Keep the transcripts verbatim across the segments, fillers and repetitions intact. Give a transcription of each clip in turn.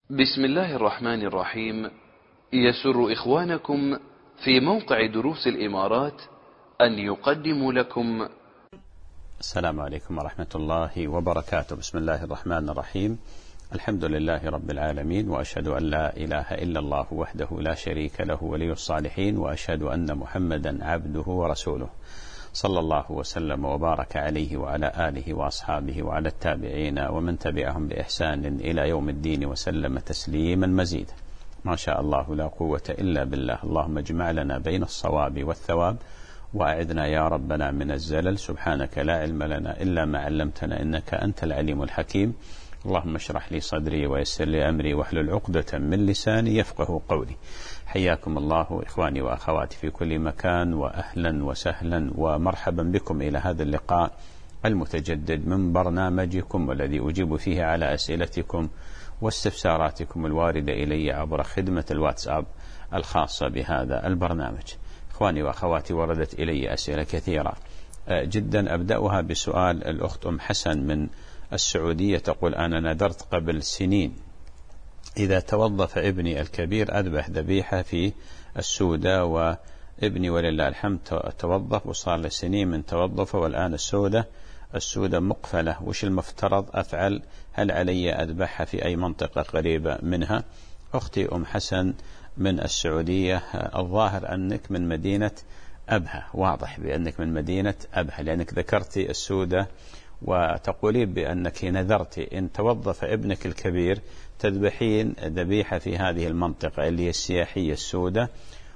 بسم الله الرحمن الرحيم. يسر إخوانكم في موقع دروس الإمارات أن يقدموا لكم. السلام عليكم ورحمة الله وبركاته. بسم الله الرحمن الرحيم. الحمد لله رب العالمين، وأشهد أن لا إله إلا الله وحده لا شريك له ولي الصالحين، وأشهد أن محمدا عبده ورسوله، صلى الله وسلم وبارك عليه وعلى آله وأصحابه وعلى التابعين ومن تبعهم بإحسان إلى يوم الدين وسلم تسليما مزيدا. ما شاء الله لا قوة إلا بالله. اللهم اجمع لنا بين الصواب والثواب، وأعذنا يا ربنا من الزلل. سبحانك لا علم لنا إلا ما علمتنا إنك أنت العليم الحكيم. اللهم اشرح لي صدري ويسر لي أمري واحلل عقدة من لساني يفقه قولي. حياكم الله إخواني وأخواتي في كل مكان، وأهلا وسهلا ومرحبا بكم إلى هذا اللقاء المتجدد من برنامجكم، والذي أجيب فيه على أسئلتكم واستفساراتكم الواردة إلي عبر خدمة الواتساب الخاصة بهذا البرنامج. إخواني وأخواتي، وردت إلي أسئلة كثيرة جدا. أبدأها بسؤال الأخت أم حسن من السعودية، تقول: أنا نذرت قبل سنين إذا توظف ابني الكبير أذبح ذبيحة في السودة، وابني ولله الحمد توظف وصار له سنين من توظفه، والآن السودة السودة مقفلة. وش المفترض أفعل؟ هل علي أذبحها في أي منطقة قريبة منها؟ أختي أم حسن من السعودية، الظاهر أنك من مدينة أبها، واضح بأنك من مدينة أبها لأنك ذكرتي السودة، وتقولين بأنك نذرت إن توظف ابنك الكبير تذبحين ذبيحة في هذه المنطقة اللي هي السياحية السودة،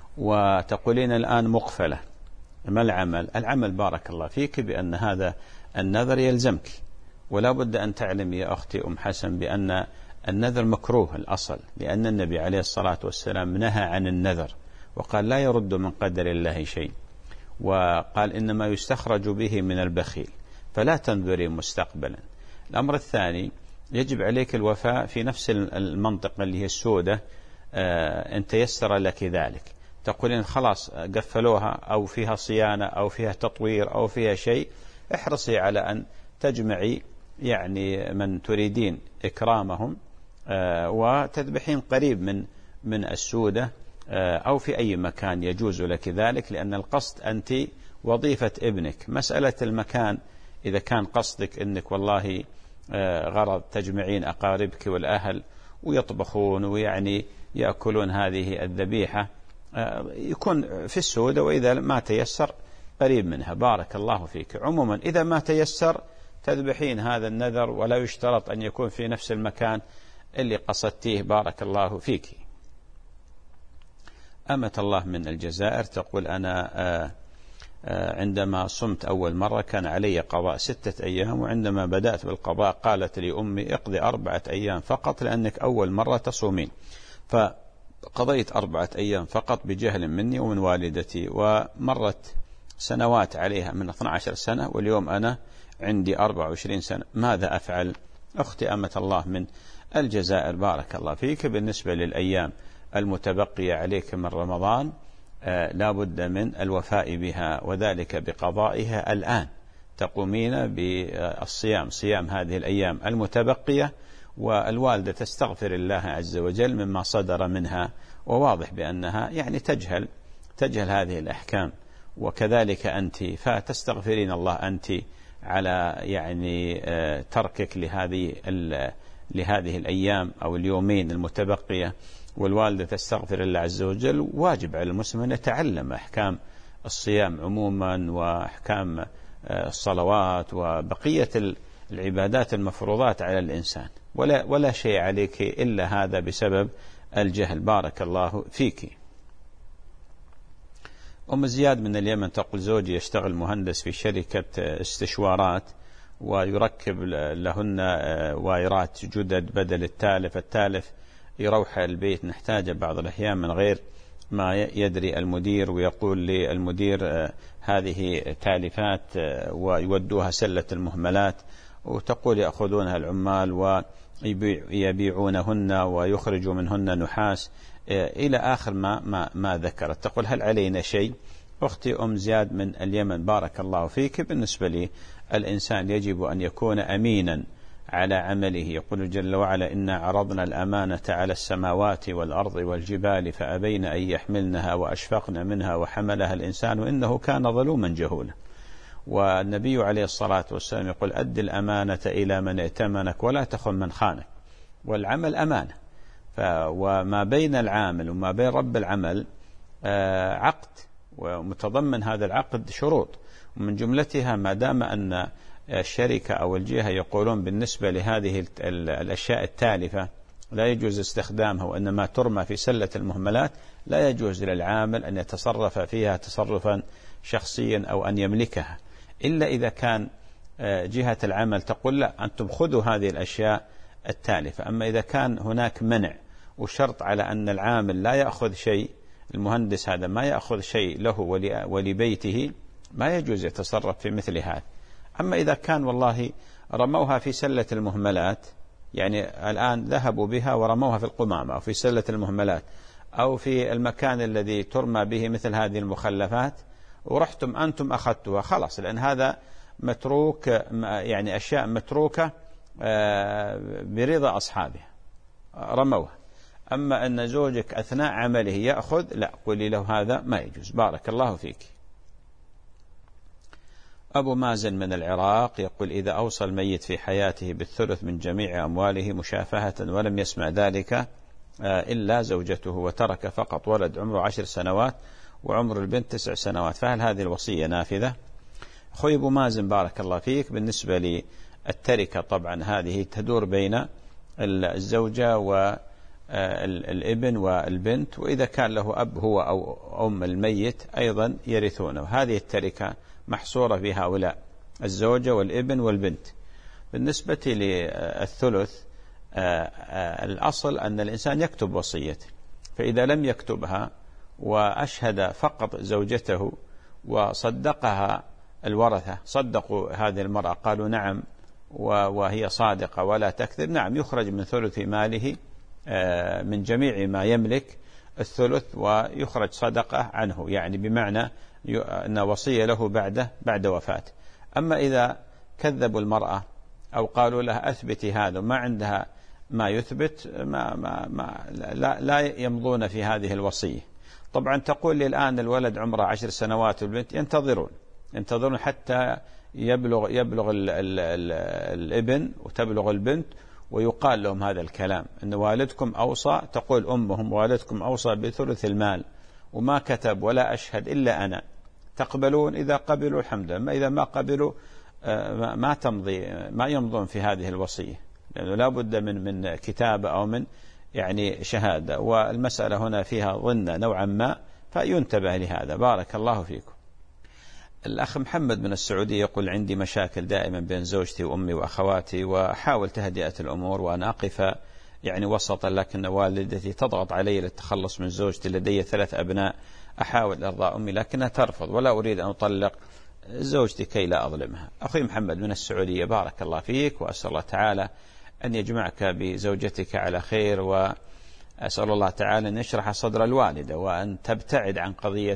وتقولين الآن مقفلة. ما العمل؟ العمل بارك الله فيك بأن هذا النذر يلزمك، ولا بد أن تعلم يا أختي أم حسن بأن النذر مكروه الأصل، لأن النبي عليه الصلاة والسلام نهى عن النذر وقال: لا يرد من قدر الله شيء، وقال: إنما يستخرج به من البخيل، فلا تنذري مستقبلا. الأمر الثاني، يجب عليك الوفاء في نفس المنطقة اللي هي السودة آه إن تيسر لك ذلك. تقولين خلاص قفلوها أو فيها صيانة أو فيها تطوير أو فيها شيء، احرصي على أن تجمعي يعني من تريدين إكرامهم آه وتذبحين قريب من من السودة آه أو في أي مكان يجوز لك ذلك، لأن القصد أنت وظيفة ابنك. مسألة المكان إذا كان قصدك أنك والله غرض تجمعين أقاربك والأهل ويطبخون ويعني يأكلون هذه الذبيحة، يكون في السودة، وإذا ما تيسر قريب منها. بارك الله فيك. عموما إذا ما تيسر تذبحين هذا النذر، ولا يشترط أن يكون في نفس المكان اللي قصدتيه. بارك الله فيك. أمة الله من الجزائر تقول: أنا عندما صمت أول مرة كان علي قضاء ستة أيام، وعندما بدأت بالقضاء قالت لي أمي: اقضي أربعة أيام فقط لأنك أول مرة تصومين. فقضيت أربعة أيام فقط بجهل مني ومن والدتي، ومرت سنوات عليها من اثنتي عشرة سنة، واليوم أنا عندي أربعة وعشرين سنة. ماذا أفعل؟ أختي أمة الله من الجزائر، بارك الله فيك. بالنسبة للأيام المتبقية عليك من رمضان آه لا بد من الوفاء بها، وذلك بقضائها الآن. تقومين بالصيام، صيام هذه الأيام المتبقية، والوالدة تستغفر الله عز وجل مما صدر منها، وواضح بأنها يعني تجهل تجهل هذه الأحكام، وكذلك أنت، فتستغفرين الله أنت على يعني آه تركك لهذه لهذه الأيام أو اليومين المتبقية، والوالدة تستغفر الله عز وجل. واجب على المسلم أن يتعلم أحكام الصيام عموما، وأحكام الصلوات وبقية العبادات المفروضات على الإنسان، ولا, ولا شيء عليك إلا هذا بسبب الجهل. بارك الله فيك. أم زياد من اليمن تقول: زوجي يشتغل مهندس في شركة استشوارات، ويركب لهن وايرات جدد بدل التالف. التالف يروح البيت نحتاجه بعض الأحيان من غير ما يدري المدير، ويقول للمدير هذه تالفات، ويودوها سلة المهملات. وتقول يأخذونها العمال ويبيعونهن ويخرجوا منهن نحاس إلى آخر ما, ما, ما ذكرت. تقول: هل علينا شيء؟ أختي أم زياد من اليمن، بارك الله فيك. بالنسبة لي الإنسان يجب أن يكون أمينا على عمله. يقول جل وعلا: إنا عرضنا الأمانة على السماوات والأرض والجبال فأبين أن يحملنها وأشفقن منها وحملها الإنسان إنه كان ظلوما جهولا. والنبي عليه الصلاة والسلام يقول: أد الأمانة إلى من ائتمنك ولا تخن من خانك. والعمل أمانة، وما بين العامل وما بين رب العمل عقد، ومتضمن هذا العقد شروط، ومن جملتها ما دام أن الشركة أو الجهة يقولون بالنسبة لهذه الأشياء التالفة لا يجوز استخدامها وإنما ترمى في سلة المهملات، لا يجوز للعامل أن يتصرف فيها تصرفا شخصيا أو أن يملكها، إلا إذا كان جهة العمل تقول: لا، أنتم خذوا هذه الأشياء التالفة. أما إذا كان هناك منع وشرط على أن العامل لا يأخذ شيء، المهندس هذا ما يأخذ شيء له ولبيته، ما يجوز يتصرف في مثل هذا. أما إذا كان والله رموها في سلة المهملات، يعني الآن ذهبوا بها ورموها في القمامة أو في سلة المهملات أو في المكان الذي ترمى به مثل هذه المخلفات، ورحتم أنتم أخذتها، خلاص، لأن هذا متروك، يعني أشياء متروكة برضا أصحابها، رموها. أما أن زوجك أثناء عمله يأخذ، لا، قولي له هذا ما يجوز. بارك الله فيك. أبو مازن من العراق يقول: إذا أوصى الميت في حياته بالثلث من جميع أمواله مشافهة ولم يسمع ذلك إلا زوجته وترك فقط ولد عمره عشر سنوات وعمر البنت تسع سنوات، فهل هذه الوصية نافذة؟ أخوي أبو مازن بارك الله فيك، بالنسبة للتركة طبعا هذه تدور بين الزوجة والابن والبنت، وإذا كان له أب هو أو أم الميت أيضا يرثونه. هذه التركة محصورة في هؤلاء الزوجة والابن والبنت. بالنسبة للثلث الأصل أن الإنسان يكتب وصيته، فإذا لم يكتبها وأشهد فقط زوجته وصدقها الورثة، صدقوا هذه المرأة قالوا نعم وهي صادقة ولا تكذب، نعم، يخرج من ثلث ماله من جميع ما يملك الثلث ويخرج صدقة عنه، يعني بمعنى أن وصية له بعد بعد وفاته. أما إذا كذبوا المرأة أو قالوا لها أثبتي هذا وما عندها ما يثبت، ما ما ما لا, لا يمضون في هذه الوصية. طبعا تقول لي الآن الولد عمره عشر سنوات والبنت ينتظرون ينتظرون حتى يبلغ يبلغ ال ال ال الابن وتبلغ البنت، ويقال لهم هذا الكلام أن والدكم أوصى، تقول أمهم والدكم أوصى بثلث المال وما كتب ولا أشهد إلا أنا، تقبلون؟ إذا قبلوا الحمد لله، إذا ما قبلوا ما تمضي ما يمضون في هذه الوصية، لأنه لا بد من من كتابة أو من يعني شهادة، والمسألة هنا فيها ظن نوعا ما، فينتبه لهذا. بارك الله فيكم. الأخ محمد من السعودية يقول: عندي مشاكل دائما بين زوجتي وأمي وأخواتي، وأحاول تهدئة الأمور وأن أقف يعني وسطا، لكن والدتي تضغط علي للتخلص من زوجتي، لدي ثلاث أبناء، أحاول إرضاء أمي لكنها ترفض، ولا أريد أن أطلق زوجتي كي لا أظلمها. أخي محمد من السعودية بارك الله فيك، وأسأل الله تعالى أن يجمعك بزوجتك على خير، وأسأل الله تعالى أن يشرح صدر الوالدة وأن تبتعد عن قضية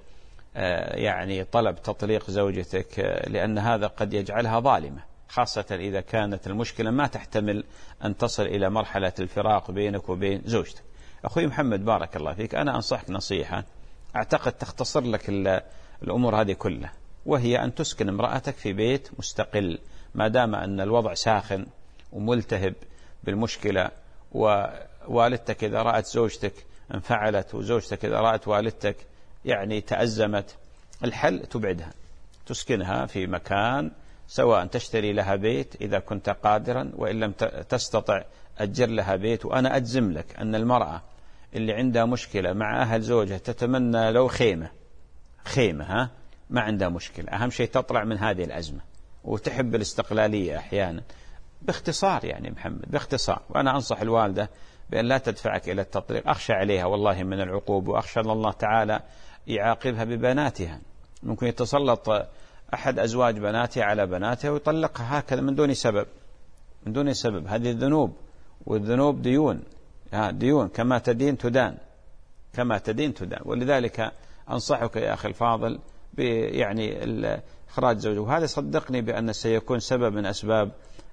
يعني طلب تطليق زوجتك، لأن هذا قد يجعلها ظالمة، خاصة إذا كانت المشكلة ما تحتمل أن تصل إلى مرحلة الفراق بينك وبين زوجتك. أخوي محمد بارك الله فيك، أنا أنصحك نصيحة أعتقد تختصر لك الأمور هذه كلها، وهي أن تسكن امرأتك في بيت مستقل، ما دام أن الوضع ساخن وملتهب بالمشكلة، ووالدتك إذا رأت زوجتك انفعلت وزوجتك إذا رأت والدتك يعني تأزمت، الحل تبعدها، تسكنها في مكان، سواء تشتري لها بيت إذا كنت قادرا، وإن لم تستطع أجر لها بيت. وأنا أجزم لك أن المرأة اللي عندها مشكلة مع أهل زوجها تتمنى لو خيمة خيمة ها ما عندها مشكلة، أهم شيء تطلع من هذه الأزمة، وتحب الاستقلالية أحيانا. باختصار يعني محمد، باختصار، وأنا أنصح الوالدة بأن لا تدفعك إلى التطليق، أخشى عليها والله من العقوبة، وأخشى أن الله تعالى يعاقبها ببناتها، ممكن يتسلط أحد أزواج بناتها على بناتها ويطلقها هكذا من دون سبب من دون سبب. هذه الذنوب، والذنوب ديون ديون كما تدين تدان كما تدين تدان ولذلك أنصحك يا أخي الفاضل يعني إخراج زوجه، وهذا صدقني بأن سيكون سبب من أسباب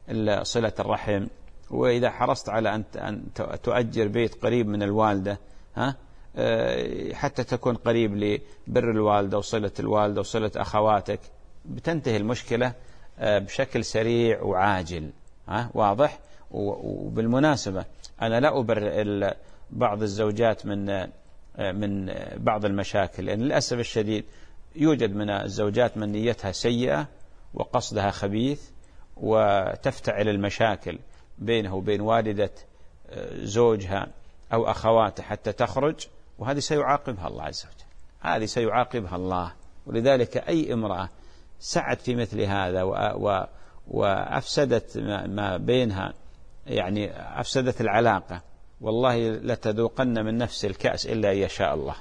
صلة الرحم، وإذا حرصت على أن تؤجر بيت قريب من الوالدة ها حتى تكون قريب لبر الوالدة وصلة الوالدة وصلة أخواتك، بتنتهي المشكلة بشكل سريع وعاجل. ها واضح؟ وبالمناسبة أنا لا أبرئ بعض الزوجات من من بعض المشاكل، لأن للأسف الشديد يوجد من الزوجات من نيتها سيئة وقصدها خبيث وتفتعل المشاكل بينه وبين والدة زوجها أو أخواته حتى تخرج، وهذه سيعاقبها الله عز وجل، هذه سيعاقبها الله. ولذلك أي امرأة سعت في مثل هذا وأفسدت ما بينها، يعني أفسدت العلاقة، والله لتذوقن من نفس الكأس إلا أن يشاء الله.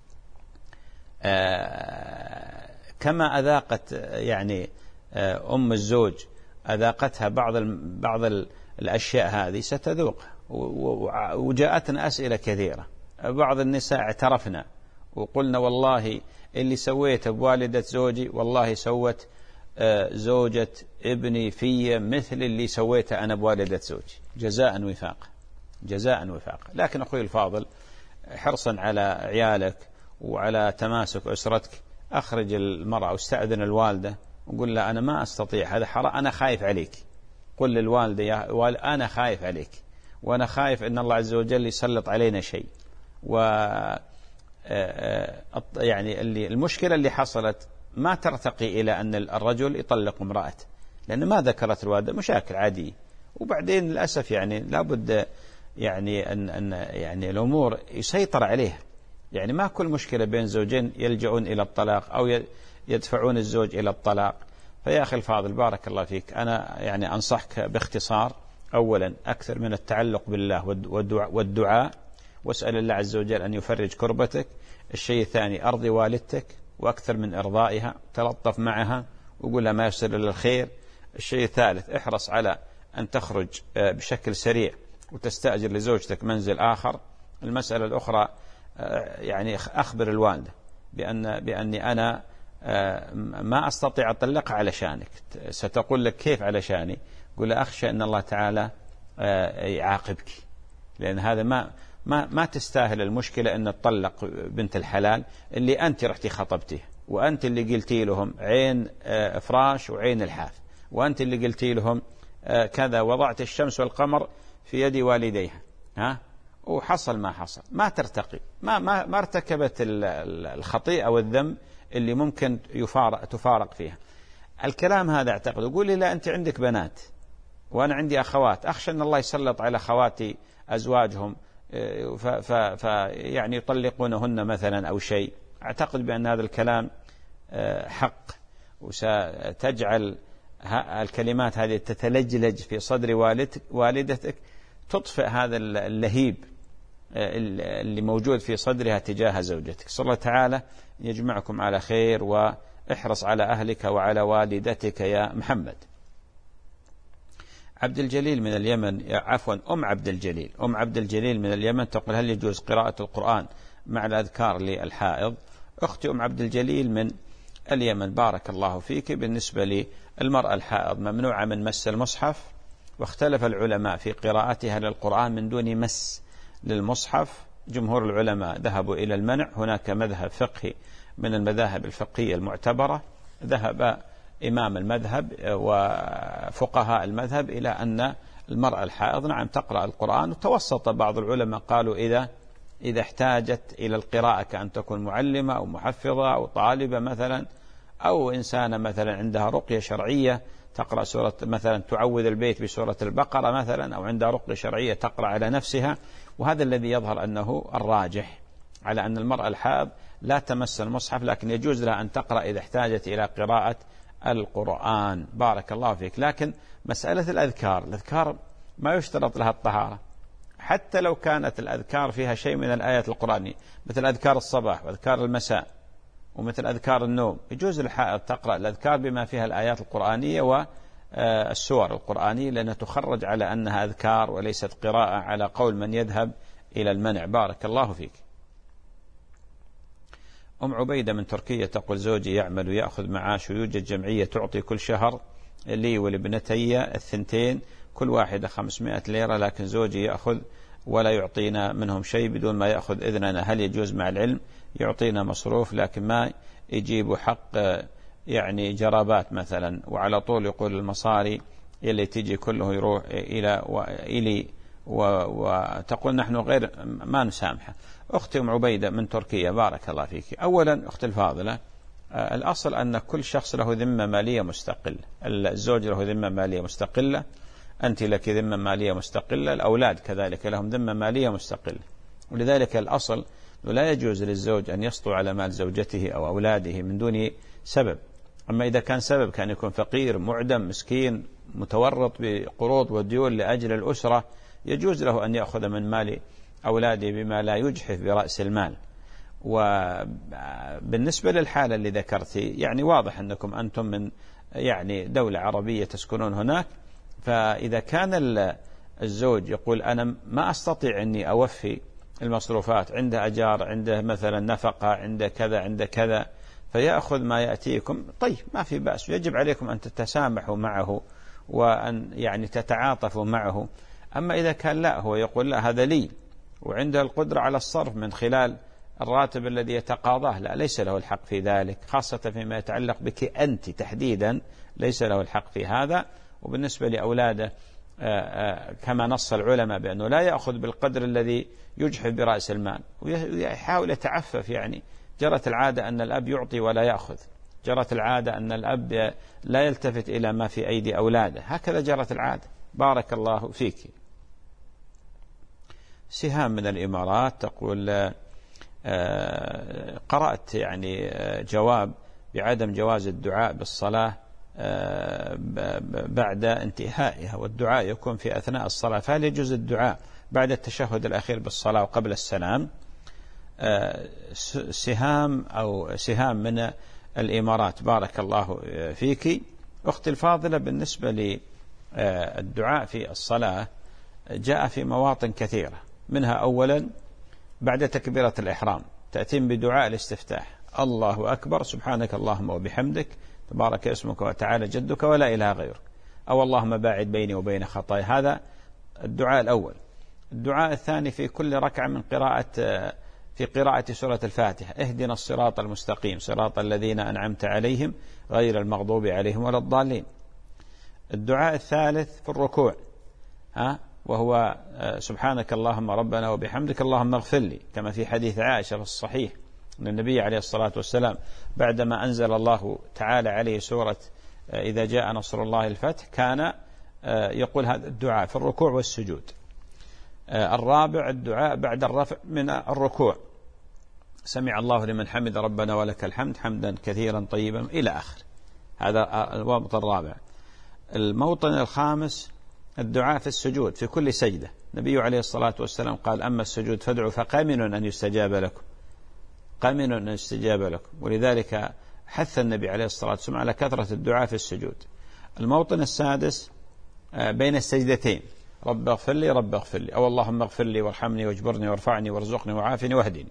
كما أذاقت يعني أم الزوج أذاقتها بعض بعض الأشياء هذه ستذوق. وجاءتنا أسئلة كثيرة، بعض النساء اعترفنا وقلنا والله اللي سويته بوالدة زوجي والله سوت زوجة ابني في مثل اللي سويته أنا بوالدة زوجي، جزاء وفاقا جزاء وفاقا. لكن أخوي الفاضل، حرصا على عيالك وعلى تماسك أسرتك، أخرج المرأة واستأذن الوالدة وقل لها أنا ما أستطيع هذا حرام، أنا خايف عليك. قل للوالدة يا والد أنا خايف عليك، وأنا خايف أن الله عز وجل يسلط علينا شيء. و يعني اللي المشكلة اللي حصلت ما ترتقي إلى أن الرجل يطلق امرأته، لأن ما ذكرت الوالدة مشاكل عادية. وبعدين للأسف يعني لابد يعني أن أن يعني الأمور يسيطر عليها، يعني ما كل مشكلة بين زوجين يلجؤون إلى الطلاق أو يدفعون الزوج إلى الطلاق. فيا أخي الفاضل بارك الله فيك، أنا يعني أنصحك باختصار، أولا أكثر من التعلق بالله والدعاء، واسأل الله عز وجل أن يفرج كربتك. الشيء الثاني أرضي والدتك وأكثر من إرضائها، تلطف معها وقول لها ما يصل إلى الخير. الشيء الثالث احرص على أن تخرج بشكل سريع وتستأجر لزوجتك منزل آخر. المسألة الأخرى يعني أخبر الوالدة بأن بأني أنا ما أستطيع أطلقها علشانك. ستقول لك كيف علشاني؟ قل أخشى أن الله تعالى يعاقبك، لأن هذا ما ما ما تستاهل المشكلة أن تطلق بنت الحلال اللي أنت رحتي خطبتيه، وأنت اللي قلتي لهم عين فراش وعين الحاف، وأنت اللي قلتي لهم كذا وضعت الشمس والقمر في يد والديها، ها وحصل ما حصل. ما ترتقي، ما ما ما ارتكبت الخطيئة والذنب اللي ممكن يفارق تفارق فيها. الكلام هذا أعتقد يقول لي لا أنت عندك بنات وأنا عندي أخوات، أخشى أن الله يسلط على أخواتي أزواجهم ف ف ف يعني يطلقونهن مثلا أو شيء. أعتقد بأن هذا الكلام حق، وستجعل الكلمات هذه تتلجلج في صدر والدتك والدتك تطفئ هذا اللهيب اللي موجود في صدرها تجاه زوجتك. صلى الله تعالى يجمعكم على خير، واحرص على أهلك وعلى والدتك يا محمد. عبد الجليل من اليمن، عفوا أم عبد الجليل أم عبد الجليل من اليمن تقول هل يجوز قراءة القرآن مع الأذكار للحائض؟ أختي أم عبد الجليل من اليمن بارك الله فيك، بالنسبة للمرأة الحائض ممنوعة من مس المصحف، واختلف العلماء في قراءتها للقرآن من دون مس للمصحف. جمهور العلماء ذهبوا إلى المنع، هناك مذهب فقهي من المذاهب الفقهية المعتبرة ذهب إمام المذهب وفقهاء المذهب إلى أن المرأة الحائض نعم تقرأ القرآن، وتوسط بعض العلماء قالوا إذا إذا احتاجت إلى القراءة كأن تكون معلمة أو محفظة أو طالبة مثلا، أو إنسانة مثلا عندها رقية شرعية تقرأ سورة مثلا تعوذ البيت بسورة البقرة مثلا، أو عندها رقية شرعية تقرأ على نفسها. وهذا الذي يظهر أنه الراجح على أن المرأة الحائض لا تمس المصحف، لكن يجوز لها أن تقرأ إذا احتاجت إلى قراءة القرآن. بارك الله فيك. لكن مسألة الأذكار الأذكار ما يشترط لها الطهارة، حتى لو كانت الأذكار فيها شيء من الآيات القرآنية مثل أذكار الصباح وأذكار المساء ومثل أذكار النوم، يجوز للحائض تقرأ الأذكار بما فيها الآيات القرآنية والسور القرآنية، لأنها تخرج على أنها أذكار وليست قراءة على قول من يذهب إلى المنع. بارك الله فيك. أم عبيدة من تركيا تقول زوجي يعمل ويأخذ معاش ويوجد جمعية تعطي كل شهر لي ولابنتي الثنتين كل واحدة خمسمائة ليرة، لكن زوجي يأخذ ولا يعطينا منهم شيء بدون ما يأخذ إذننا، هل يجوز؟ مع العلم يعطينا مصروف لكن ما يجيب حق يعني جرابات مثلا، وعلى طول يقول المصاري اللي تيجي كله يروح إلى وإلي وتقول نحن غير ما نسامحه. أختي أم عبيدة من تركيا، بارك الله فيك. أولا أختي الفاضلة، الأصل أن كل شخص له ذمة مالية مستقلة، الزوج له ذمة مالية مستقلة، أنت لك ذمة مالية مستقلة، الأولاد كذلك لهم ذمة مالية مستقلة، ولذلك الأصل لا يجوز للزوج أن يسطو على مال زوجته أو أولاده من دون سبب. أما إذا كان سبب كان يكون فقير معدم مسكين متورط بقروض وديون لأجل الأسرة، يجوز له أن يأخذ من مال أولاده بما لا يجحف برأس المال. وبالنسبة للحالة اللي ذكرتي يعني واضح أنكم أنتم من يعني دولة عربية تسكنون هناك، فإذا كان الزوج يقول أنا ما أستطيع أني أوفي المصروفات، عنده أجار، عنده مثلا نفقة، عنده كذا عنده كذا، فيأخذ ما يأتيكم، طيب ما في بأس، يجب عليكم أن تتسامحوا معه وأن يعني تتعاطفوا معه. أما إذا كان لا، هو يقول لا هذا لي وعنده القدرة على الصرف من خلال الراتب الذي يتقاضاه، لا ليس له الحق في ذلك، خاصة فيما يتعلق بك أنت تحديدا ليس له الحق في هذا. وبالنسبة لأولاده كما نص العلماء بأنه لا يأخذ بالقدر الذي يجحف برأس المال، ويحاول يتعفف. يعني جرت العادة أن الأب يعطي ولا يأخذ، جرت العادة أن الأب لا يلتفت إلى ما في أيدي أولاده، هكذا جرت العادة. بارك الله فيك. سهام من الإمارات تقول قرأت يعني جواب بعدم جواز الدعاء بالصلاة بعد انتهائها، والدعاء يكون في أثناء الصلاة، فهل يجوز الدعاء بعد التشهد الأخير بالصلاة وقبل السلام؟ سهام أو سهام من الإمارات، بارك الله فيك. أختي الفاضلة، بالنسبة للدعاء في الصلاة جاء في مواطن كثيرة، منها أولا بعد تكبيرة الإحرام تأتين بدعاء الاستفتاح، الله أكبر سبحانك اللهم وبحمدك تبارك اسمك وتعالى جدك ولا إله غيرك، أو اللهم باعد بيني وبين خطايا. هذا الدعاء الأول. الدعاء الثاني في كل ركعة من قراءة في قراءة سورة الفاتحة، اهدنا الصراط المستقيم صراط الذين أنعمت عليهم غير المغضوب عليهم ولا الضالين. الدعاء الثالث في الركوع، ها وهو سبحانك اللهم ربنا وبحمدك اللهم اغفر لي، كما في حديث عائشة في الصحيح أن النبي عليه الصلاة والسلام بعدما أنزل الله تعالى عليه سورة إذا جاء نصر الله الفتح كان يقول هذا الدعاء في الركوع والسجود. الرابع الدعاء بعد الرفع من الركوع، سمع الله لمن حمد ربنا ولك الحمد حمدا كثيرا طيبا إلى آخر. هذا الموطن الرابع. الموطن الخامس الدعاء في السجود في كل سجدة، النبي عليه الصلاة والسلام قال أما السجود فادعوا فقامن أن يستجاب لكم، قامن أن يستجاب لكم، ولذلك حث النبي عليه الصلاة والسلام على كثرة الدعاء في السجود. الموطن السادس بين السجدتين، رب اغفر لي رب اغفر لي، أو اللهم اغفر لي وارحمني واجبرني وارفعني وارزقني وعافني واهدني.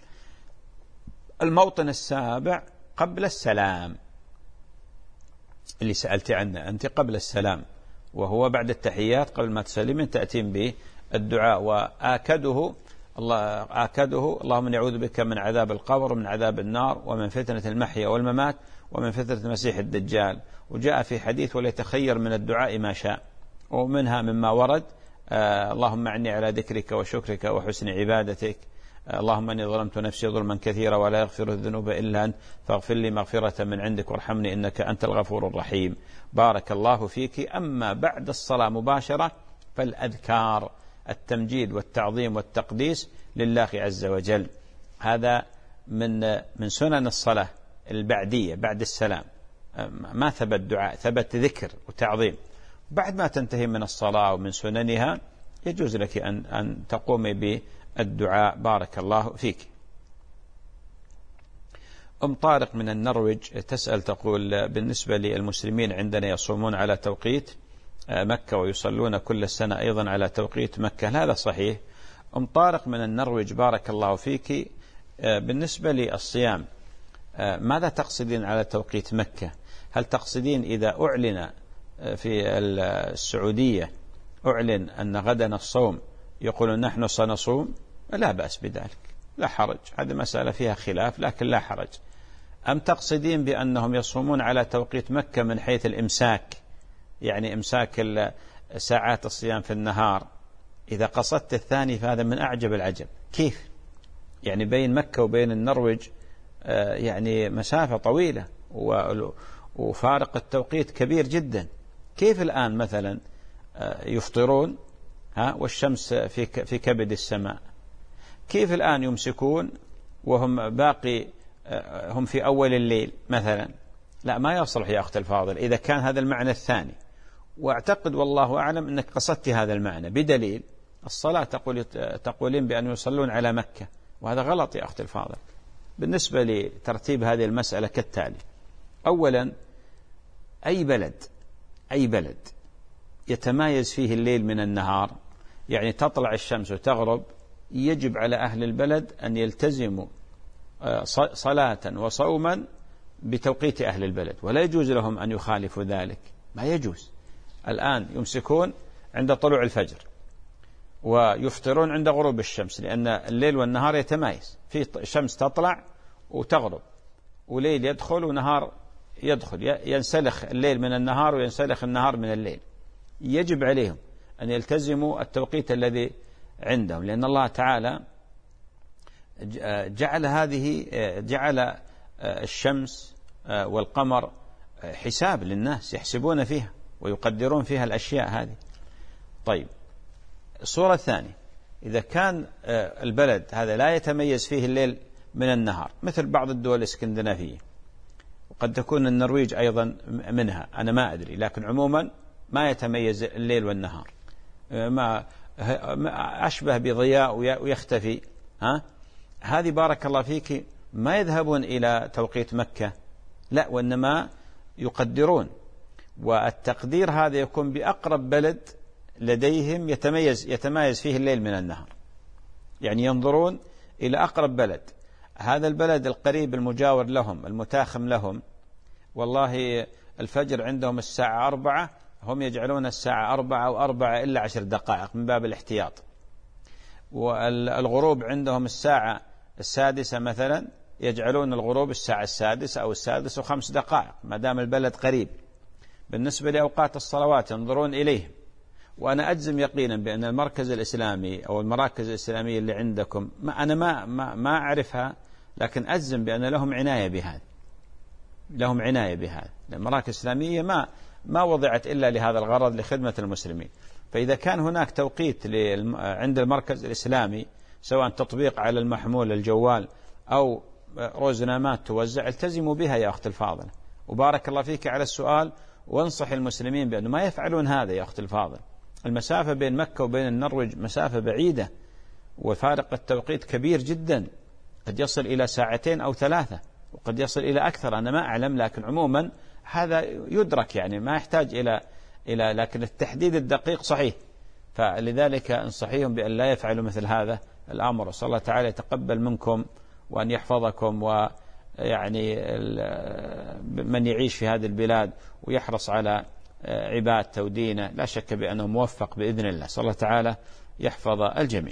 الموطن السابع قبل السلام اللي سألت عنه أنت، قبل السلام، وهو بعد التحيات قبل ما تسلمين تأتين به الدعاء، وآكده الله آكده اللهم نعوذ بك من عذاب القبر ومن عذاب النار ومن فتنة المحيا والممات ومن فتنة المسيح الدجال. وجاء في حديث وليتخير من الدعاء ما شاء، ومنها مما ورد آه اللهم أعني على ذكرك وشكرك وحسن عبادتك، آه اللهم أني ظلمت نفسي ظلما كثيرا ولا يغفر الذنوب إلا أنت فاغفر لي مغفرة من عندك وارحمني إنك أنت الغفور الرحيم. بارك الله فيك. أما بعد الصلاة مباشرة فالأذكار التمجيد والتعظيم والتقديس لله عز وجل، هذا من من سنن الصلاة البعدية بعد السلام. ما ثبت دعاء، ثبت ذكر وتعظيم. بعد ما تنتهي من الصلاة ومن سننها يجوز لك أن أن تقومي بالدعاء. بارك الله فيك. أم طارق من النرويج تسأل تقول بالنسبة للمسلمين عندنا يصومون على توقيت مكة ويصلون كل السنة أيضا على توقيت مكة، هذا صحيح؟ أم طارق من النرويج بارك الله فيك. بالنسبة للصيام ماذا تقصدين على توقيت مكة؟ هل تقصدين إذا أعلن في السعودية أعلن أن غدا الصوم يقولون نحن سنصوم، لا بأس بذلك، لا حرج، هذه مسألة فيها خلاف لكن لا حرج. أم تقصدين بأنهم يصومون على توقيت مكة من حيث الإمساك، يعني إمساك ساعات الصيام في النهار؟ إذا قصدت الثاني فهذا من أعجب العجب. كيف يعني بين مكة وبين النرويج يعني مسافة طويلة وفارق التوقيت كبير جدا، كيف الآن مثلا يفطرون ها والشمس في في كبد السماء؟ كيف الآن يمسكون وهم باقي هم في أول الليل مثلا؟ لا، ما يصلح يا أخت الفاضل إذا كان هذا المعنى الثاني، وأعتقد والله أعلم أنك قصدت هذا المعنى، بدليل الصلاة تقول تقولين بأن يصلون على مكة، وهذا غلط يا أخت الفاضل. بالنسبة لترتيب هذه المسألة كالتالي: أولا، أي بلد أي بلد يتمايز فيه الليل من النهار، يعني تطلع الشمس وتغرب، يجب على أهل البلد أن يلتزموا صلاة وصوما بتوقيت أهل البلد، ولا يجوز لهم أن يخالفوا ذلك، ما يجوز. الآن يمسكون عند طلوع الفجر ويفطرون عند غروب الشمس، لأن الليل والنهار يتمايز، في شمس تطلع وتغرب، وليل يدخل ونهار يدخل، ينسلخ الليل من النهار وينسلخ النهار من الليل. يجب عليهم أن يلتزموا التوقيت الذي عندهم، لأن الله تعالى جعل هذه جعل الشمس والقمر حساب للناس يحسبون فيها ويقدرون فيها الأشياء هذه. طيب، الصورة الثانية: إذا كان البلد هذا لا يتميز فيه الليل من النهار، مثل بعض الدول الاسكندنافية، وقد تكون النرويج أيضا منها، أنا ما أدري، لكن عموما ما يتميز الليل والنهار، ما أشبه بضياء ويختفي، ها هذه بارك الله فيك ما يذهبون إلى توقيت مكة، لا، وإنما يقدرون، والتقدير هذا يكون بأقرب بلد لديهم يتميز يتمايز فيه الليل من النهار، يعني ينظرون إلى أقرب بلد، هذا البلد القريب المجاور لهم المتاخم لهم، والله الفجر عندهم الساعة أربعة، هم يجعلون الساعة أربعة وأربعة إلا عشر دقائق من باب الاحتياط، والغروب عندهم الساعة السادسة مثلا، يجعلون الغروب الساعة السادسة أو السادسة وخمس دقائق ما دام البلد قريب. بالنسبة لأوقات الصلوات ينظرون إليهم، وأنا أجزم يقينا بأن المركز الإسلامي أو المراكز الإسلامية اللي عندكم، ما أنا ما ما, ما أعرفها، لكن أجزم بأن لهم عناية بهذا، لهم عناية بهذا. المراكز الإسلامية ما ما وضعت إلا لهذا الغرض، لخدمة المسلمين. فإذا كان هناك توقيت عند المركز الإسلامي، سواء تطبيق على المحمول الجوال أو روزنامات توزع، التزموا بها يا أخت الفاضلة. وبارك الله فيك على السؤال، وانصح المسلمين بأنه ما يفعلون هذا يا أخت الفاضل. المسافة بين مكة وبين النرويج مسافة بعيدة، وفارق التوقيت كبير جدا، قد يصل إلى ساعتين أو ثلاثة، وقد يصل إلى أكثر، أنا ما أعلم، لكن عموما هذا يدرك، يعني ما يحتاج إلى إلى لكن التحديد الدقيق صحيح. فلذلك انصحيهم بأن لا يفعلوا مثل هذا الأمر. صلى الله تعالى يتقبل منكم وأن يحفظكم، ويعني من يعيش في هذه البلاد ويحرص على عبادته ودينه لا شك بأنه موفق بإذن الله. صلى الله تعالى يحفظ الجميع.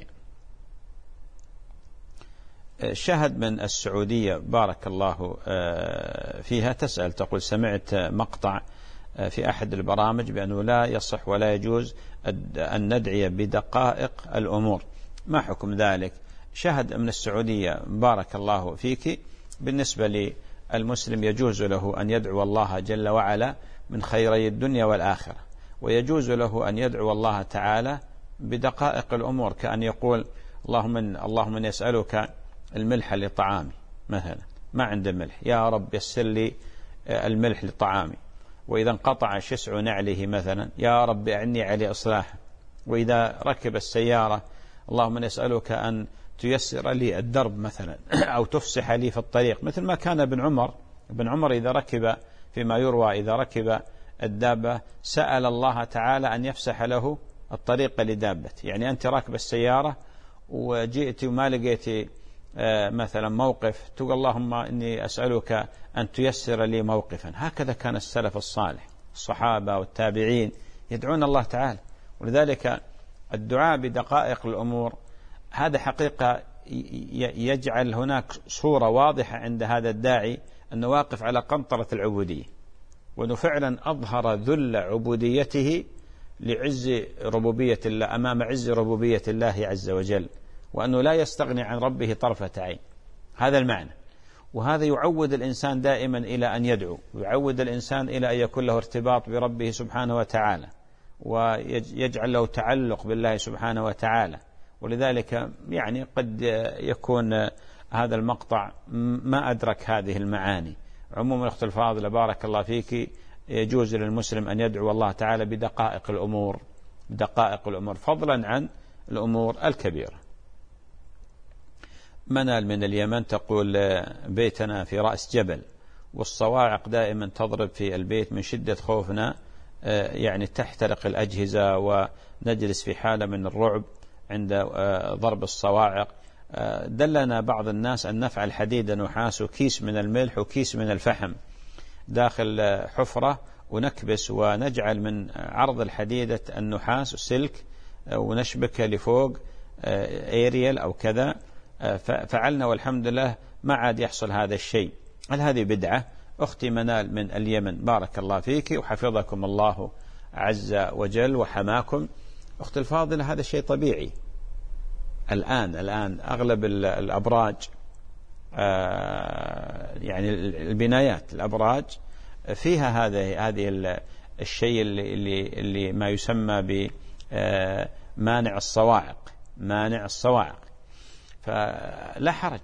شاهد من السعودية بارك الله فيها تسأل، تقول: سمعت مقطع في أحد البرامج بأنه لا يصح ولا يجوز أن ندعي بدقائق الأمور، ما حكم ذلك؟ شاهد من السعودية بارك الله فيك، بالنسبة للمسلم يجوز له أن يدعو الله جل وعلا من خيري الدنيا والآخرة، ويجوز له أن يدعو الله تعالى بدقائق الأمور، كأن يقول: اللهم اللهم يسألك الملح لطعامي مثلا، ما عنده ملح، يا رب يسر لي الملح لطعامي. وإذا انقطع شسع نعله مثلا، يا رب أعني على إصلاحه. وإذا ركب السيارة، اللهم نسألك أن تيسر لي الدرب مثلا، أو تفسح لي في الطريق، مثل ما كان ابن عمر ابن عمر إذا ركب، فيما يروى إذا ركب الدابة سأل الله تعالى أن يفسح له الطريق لدابته. يعني أنت راكب السيارة وجئت وما لقيت مثلا موقف، تقول: اللهم إني أسألك أن تيسر لي موقفا. هكذا كان السلف الصالح، الصحابة والتابعين يدعون الله تعالى. ولذلك الدعاء بدقائق الأمور هذا حقيقة يجعل هناك صورة واضحة عند هذا الداعي أنه واقف على قنطرة العبودية، وأنه فعلا أظهر ذل عبوديته لعز ربوبية الله أمام عز ربوبية الله عز وجل، وأنه لا يستغني عن ربه طرفة عين. هذا المعنى، وهذا يعود الإنسان دائما إلى أن يدعو، ويعود الإنسان إلى أن يكون له ارتباط بربه سبحانه وتعالى، ويجعل له تعلق بالله سبحانه وتعالى. ولذلك يعني قد يكون هذا المقطع ما أدرك هذه المعاني. عموما الأخت الفاضلة بارك الله فيك، يجوز للمسلم أن يدعو الله تعالى بدقائق الأمور، بدقائق الأمور فضلا عن الأمور الكبيرة. منال من اليمن تقول بيتنا في رأس جبل، والصواعق دائما تضرب في البيت، من شدة خوفنا يعني تحترق الأجهزة ونجلس في حالة من الرعب عند ضرب الصواعق. دلنا بعض الناس أن نفعل حديد نحاس وكيس من الملح وكيس من الفحم داخل حفرة، ونكبس ونجعل من عرض الحديدة النحاس وسلك ونشبك لفوق ايريال أو كذا. فعلنا والحمد لله ما عاد يحصل هذا الشيء. هل هذه بدعة؟ أختي منال من اليمن بارك الله فيك وحفظكم الله عز وجل وحماكم. أختي الفاضلة هذا شيء طبيعي. الآن الآن أغلب الأبراج يعني البنايات الأبراج فيها هذا هذه الشيء اللي اللي اللي ما يسمى بمانع الصواعق، مانع الصواعق. فلا حرج.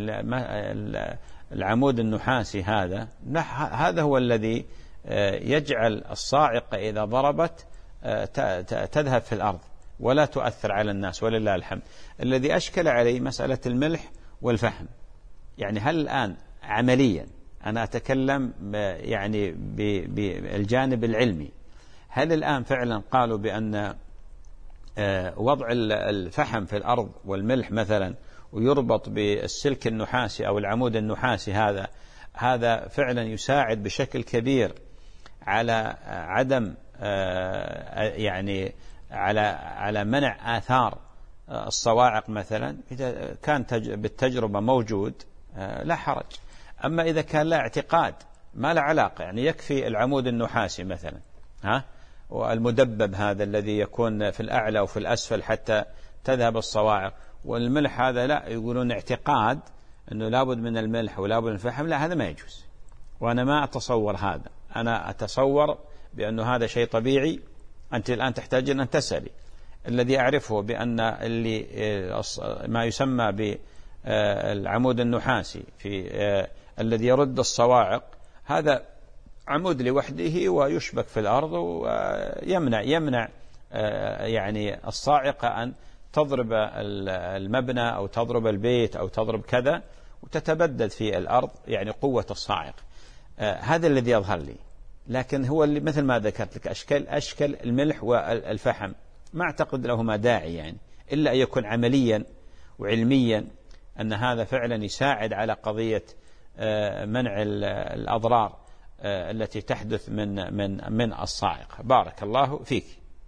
العمود النحاسي هذا هذا هو الذي يجعل الصاعقة إذا ضربت تذهب في الأرض ولا تؤثر على الناس ولله الحمد. الذي أشكل عليه مسألة الملح والفحم. يعني هل الآن عمليا أنا أتكلم يعني بالجانب العلمي، هل الآن فعلا قالوا بأن وضع الفحم في الأرض والملح مثلا ويربط بالسلك النحاسي أو العمود النحاسي هذا هذا فعلا يساعد بشكل كبير على عدم يعني على على منع آثار الصواعق مثلا؟ إذا كان بالتجربة موجود لا حرج. أما إذا كان لا اعتقاد ما لا علاقة، يعني يكفي العمود النحاسي مثلا ها والمدبب هذا الذي يكون في الأعلى وفي الأسفل حتى تذهب الصواعق، والملح هذا لا، يقولون اعتقاد أنه لابد من الملح ولابد من الفحم، لا هذا ما يجوز. وأنا ما أتصور هذا، أنا أتصور بأنه هذا شيء طبيعي. أنت الآن تحتاجين أن تسألي. الذي أعرفه بأن اللي ما يسمى بالعمود النحاسي في الذي يرد الصواعق هذا عمود لوحده ويشبك في الأرض ويمنع يمنع يعني الصاعقة أن تضرب المبنى أو تضرب البيت أو تضرب كذا وتتبدد في الأرض، يعني قوة الصاعق. هذا الذي يظهر لي. لكن هو اللي مثل ما ذكرت لك أشكال أشكال الملح والفحم ما أعتقد لهما داعي، يعني إلا أن يكون عمليا وعلميا أن هذا فعلا يساعد على قضية منع الأضرار التي تحدث من من من الصاعقة. بارك الله فيك.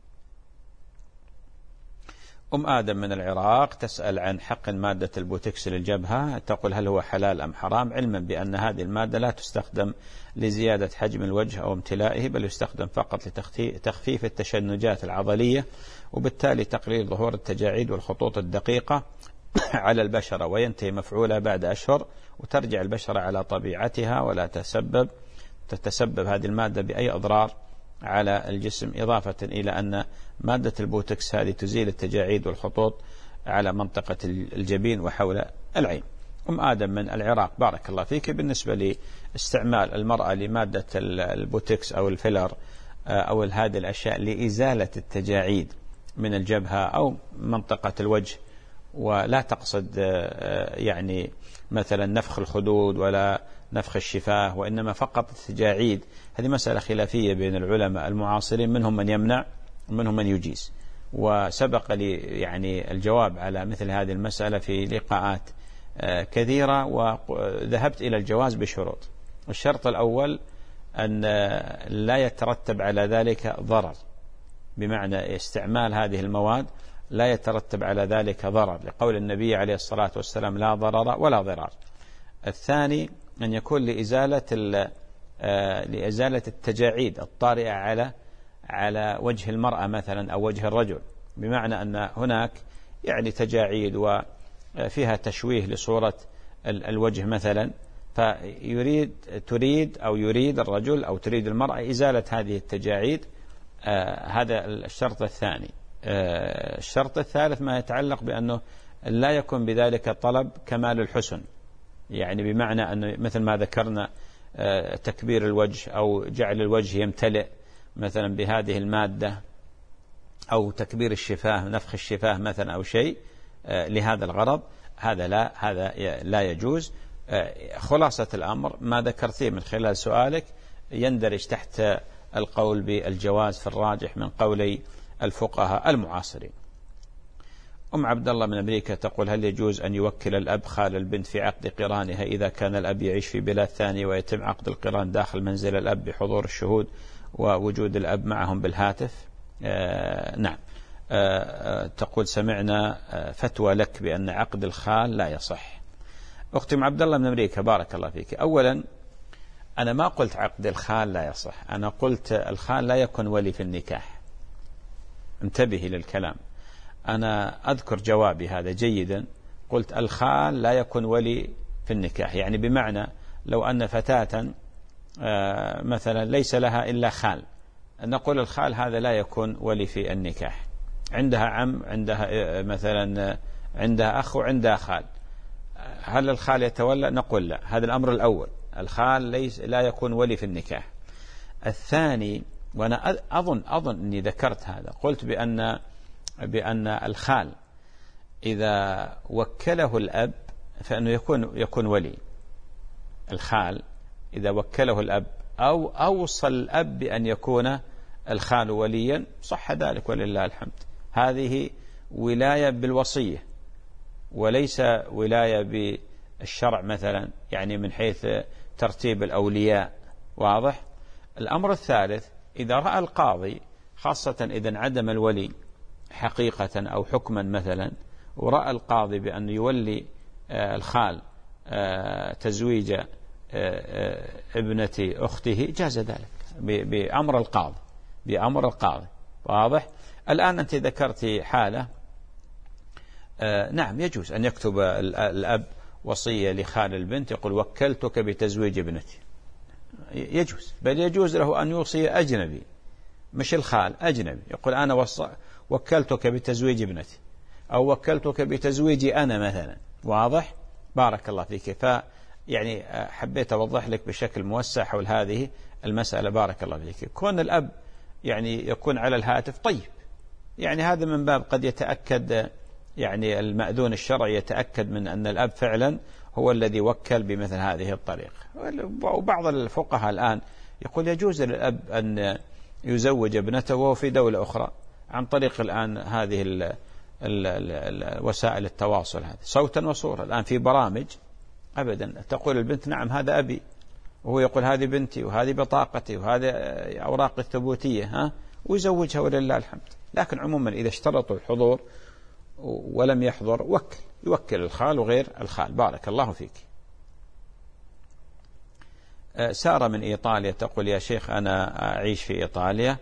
أم آدم من العراق تسأل عن حق مادة البوتكس للجبهة، تقول هل هو حلال أم حرام، علما بأن هذه المادة لا تستخدم لزيادة حجم الوجه أو امتلائه، بل يستخدم فقط لتخفيف التشنجات العضلية، وبالتالي تقليل ظهور التجاعيد والخطوط الدقيقة على البشرة، وينتهي مفعولها بعد أشهر وترجع البشرة على طبيعتها ولا تسبب تتسبب هذه المادة بأي أضرار على الجسم، إضافة إلى أن مادة البوتكس هذه تزيل التجاعيد والخطوط على منطقة الجبين وحول العين. أم آدم من العراق بارك الله فيك، بالنسبة لاستعمال المرأة لمادة البوتكس أو الفيلر أو هذه الأشياء لإزالة التجاعيد من الجبهة أو منطقة الوجه، ولا تقصد يعني مثلا نفخ الخدود ولا نفخ الشفاه، وإنما فقط التجاعيد، هذه مسألة خلافية بين العلماء المعاصرين، منهم من يمنع ومنهم من يجيز. وسبق لي يعني الجواب على مثل هذه المسألة في لقاءات كثيرة، وذهبت إلى الجواز بشروط. الشرط الأول أن لا يترتب على ذلك ضرر، بمعنى استعمال هذه المواد لا يترتب على ذلك ضرر، لقول النبي عليه الصلاة والسلام لا ضرر ولا ضرار. الثاني أن يكون لإزالة لإزالة التجاعيد الطارئة على على وجه المرأة مثلا أو وجه الرجل، بمعنى أن هناك يعني تجاعيد وفيها تشويه لصورة الوجه مثلا، فيريد تريد أو يريد الرجل أو تريد المرأة إزالة هذه التجاعيد. آه هذا الشرط الثاني. آه الشرط الثالث ما يتعلق بأنه لا يكون بذلك طلب كمال الحسن، يعني بمعنى أنه مثل ما ذكرنا آه تكبير الوجه أو جعل الوجه يمتلئ مثلا بهذه المادة، أو تكبير الشفاه نفخ الشفاه مثلا أو شيء آه لهذا الغرض، هذا لا هذا لا يجوز. آه خلاصة الأمر ما ذكرتيه من خلال سؤالك يندرج تحت القول بالجواز في الراجح من قولي الفقهاء المعاصرين. أم عبد الله من أمريكا تقول: هل يجوز أن يوكل الأب خال البنت في عقد قرانها إذا كان الأب يعيش في بلاد ثانية ويتم عقد القران داخل منزل الأب بحضور الشهود ووجود الأب معهم بالهاتف؟ آه نعم. آه تقول: سمعنا فتوى لك بأن عقد الخال لا يصح. أختي أم عبد الله من أمريكا بارك الله فيك، أولا أنا ما قلت عقد الخال لا يصح، أنا قلت الخال لا يكون ولي في النكاح. انتبهي للكلام، أنا أذكر جوابي هذا جيدا، قلت الخال لا يكون ولي في النكاح، يعني بمعنى لو أن فتاة مثلا ليس لها إلا خال، نقول الخال هذا لا يكون ولي في النكاح. عندها عم، عندها مثلا عندها أخ وعندها خال، هل الخال يتولى؟ نقول لا. هذا الأمر الأول، الخال ليس لا يكون ولي في النكاح. الثاني، وأنا أظن أظن أني ذكرت هذا، قلت بأن بأن الخال إذا وكله الأب فإنه يكون يكون ولي. الخال إذا وكله الأب أو أوصى الأب بأن يكون الخال وليا صح ذلك ولله الحمد. هذه ولاية بالوصية وليس ولاية بالشرع مثلا، يعني من حيث ترتيب الأولياء. واضح؟ الأمر الثالث، إذا رأى القاضي خاصة إذا انعدم الولي حقيقة أو حكما مثلا، ورأى القاضي بأن يولي الخال تزويج ابنة أخته جاز ذلك بأمر القاضي بأمر القاضي. واضح؟ الآن أنت ذكرت حالة، نعم يجوز أن يكتب الأب وصية لخال البنت يقول وكلتك بتزويج ابنتي، يجوز، بل يجوز له أن يوصي أجنبي مش الخال، أجنبي، يقول أنا وص... وكلتك بتزويج ابنتي أو وكلتك بتزويجي أنا مثلا. واضح؟ بارك الله فيك. ف يعني حبيت أوضح لك بشكل موسع حول هذه المسألة. بارك الله فيك. كون الأب يعني يكون على الهاتف طيب، يعني هذا من باب قد يتأكد، يعني المأذون الشرعي يتأكد من أن الأب فعلا هو الذي وكل بمثل هذه الطريقة. وبعض الفقهاء الآن يقول يجوز للأب أن يزوج ابنته وهو في دولة أخرى عن طريق الآن هذه ال ال ال وسائل التواصل هذه صوتا وصورة. الآن في برامج أبدا تقول البنت نعم هذا أبي، وهو يقول هذه بنتي وهذه بطاقتي وهذه أوراق الثبوتية، ها، ويزوجها ولله الحمد. لكن عموما إذا اشترطوا الحضور ولم يحضر وكل يوكل الخال وغير الخال. بارك الله فيك. سارة من إيطاليا تقول يا شيخ أنا أعيش في إيطاليا،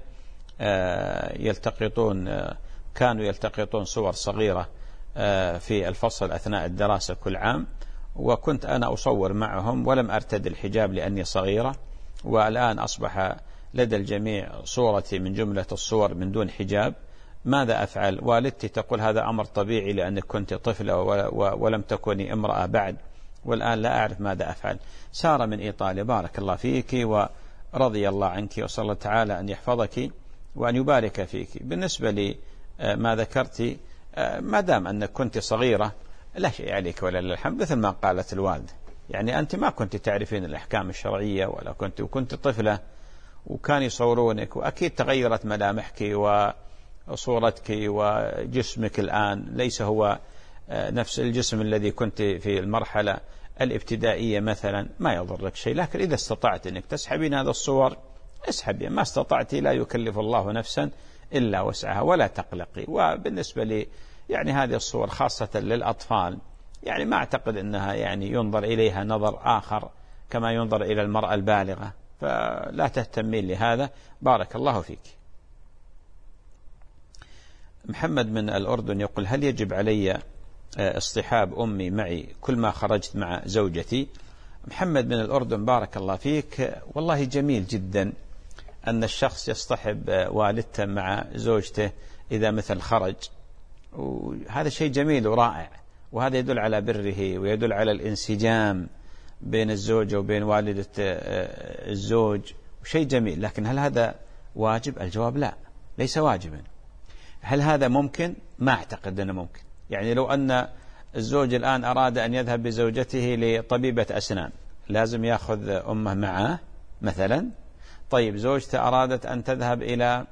يلتقطون كانوا يلتقطون صور صغيرة في الفصل أثناء الدراسة كل عام، وكنت أنا أصور معهم ولم أرتدي الحجاب لأني صغيرة، والآن أصبح لدى الجميع صورتي من جملة الصور من دون حجاب، ماذا أفعل؟ والدتي تقول هذا أمر طبيعي لأنك كنت طفلة ولم تكوني امرأة بعد، والآن لا أعرف ماذا أفعل. سارة من إيطاليا بارك الله فيك ورضي الله عنك، وصلى الله تعالى أن يحفظك وأن يبارك فيك. بالنسبة لي ما ذكرت، ما دام أنك كنت صغيرة لا شيء عليك ولله الحمد، مثل ما قالت الوالدة، يعني أنت ما كنت تعرفين الأحكام الشرعية ولا كنت وكنت طفلة وكان يصورونك، وأكيد تغيرت ملامحك وصورتك وجسمك الآن ليس هو نفس الجسم الذي كنت في المرحلة الابتدائية مثلا ما يضرك شيء، لكن إذا استطعت أنك تسحبين هذا الصور اسحبي، ما استطعتي لا يكلف الله نفسا إلا وسعها ولا تقلقي. وبالنسبة لي يعني هذه الصور خاصة للأطفال يعني ما أعتقد أنها يعني ينظر إليها نظر آخر كما ينظر إلى المرأة البالغة، فلا تهتمين لهذا. بارك الله فيك. محمد من الأردن يقول: هل يجب علي اصطحاب أمي معي كل ما خرجت مع زوجتي؟ محمد من الأردن بارك الله فيك، والله جميل جدا أن الشخص يصطحب والدته مع زوجته إذا مثل خرج، وهذا شيء جميل ورائع، وهذا يدل على بره ويدل على الانسجام بين الزوجة وبين والدة الزوج، وشيء جميل. لكن هل هذا واجب؟ الجواب لا، ليس واجبا. هل هذا ممكن؟ ما أعتقد أنه ممكن. يعني لو أن الزوج الآن أراد أن يذهب بزوجته لطبيبة أسنان لازم يأخذ أمه معه مثلا. طيب زوجته أرادت أن تذهب إلى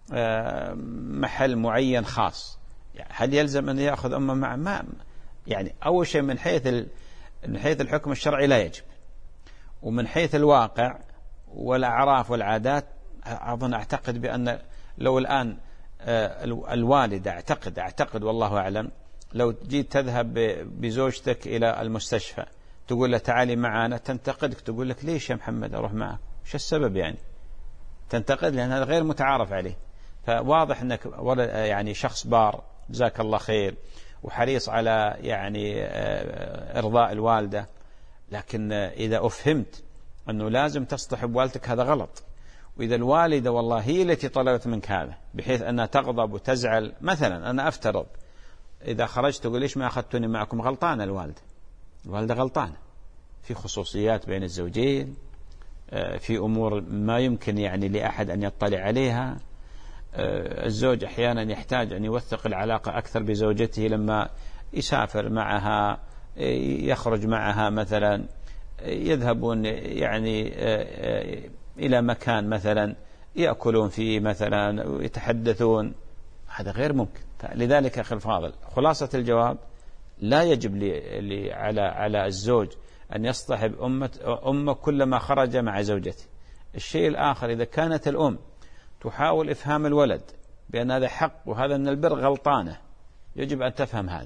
محل معين خاص، هل يلزم أن يأخذ أمه معه؟ ما يعني أول شيء من حيث من حيث الحكم الشرعي لا يجب، ومن حيث الواقع والأعراف والعادات أظن أعتقد بأن لو الآن الوالدة أعتقد أعتقد والله أعلم لو جيت تذهب بزوجتك إلى المستشفى تقول له تعالي معنا، تنتقدك، تقول لك ليش يا محمد أروح معك؟ شو السبب يعني؟ تنتقد لأن هذا غير متعارف عليه. فواضح أنك يعني شخص بار جزاك الله خير وحريص على يعني إرضاء الوالدة، لكن إذا أفهمت أنه لازم تصطحب والدتك هذا غلط. وإذا الوالدة والله هي التي طلبت منك هذا بحيث أنها تغضب وتزعل، مثلا أنا أفترض إذا خرجت تقول ليش ما أخذتني معكم، غلطانة الوالدة، الوالدة غلطانة في خصوصيات بين الزوجين، في أمور ما يمكن يعني لأحد أن يطلع عليها. الزوج أحيانا يحتاج أن يوثق العلاقة أكثر بزوجته لما يسافر معها، يخرج معها مثلا، يذهبون يعني إلى مكان مثلا يأكلون فيه مثلا ويتحدثون، هذا غير ممكن. لذلك أخي الفاضل خلاصة الجواب لا يجب لي على على الزوج أن يصطحب أمه أمه كلما خرج مع زوجته. الشيء الآخر إذا كانت الأم تحاول إفهام الولد بأن هذا حق وهذا من البر غلطانة، يجب أن تفهم هذا.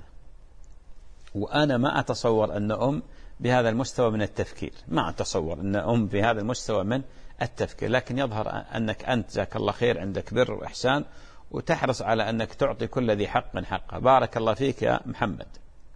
وأنا ما أتصور أن أم بهذا المستوى من التفكير، ما أتصور أن أم بهذا المستوى من التفكير، لكن يظهر أنك أنت جزاك الله خير عندك بر وإحسان وتحرص على أنك تعطي كل ذي حق حقه. بارك الله فيك يا محمد.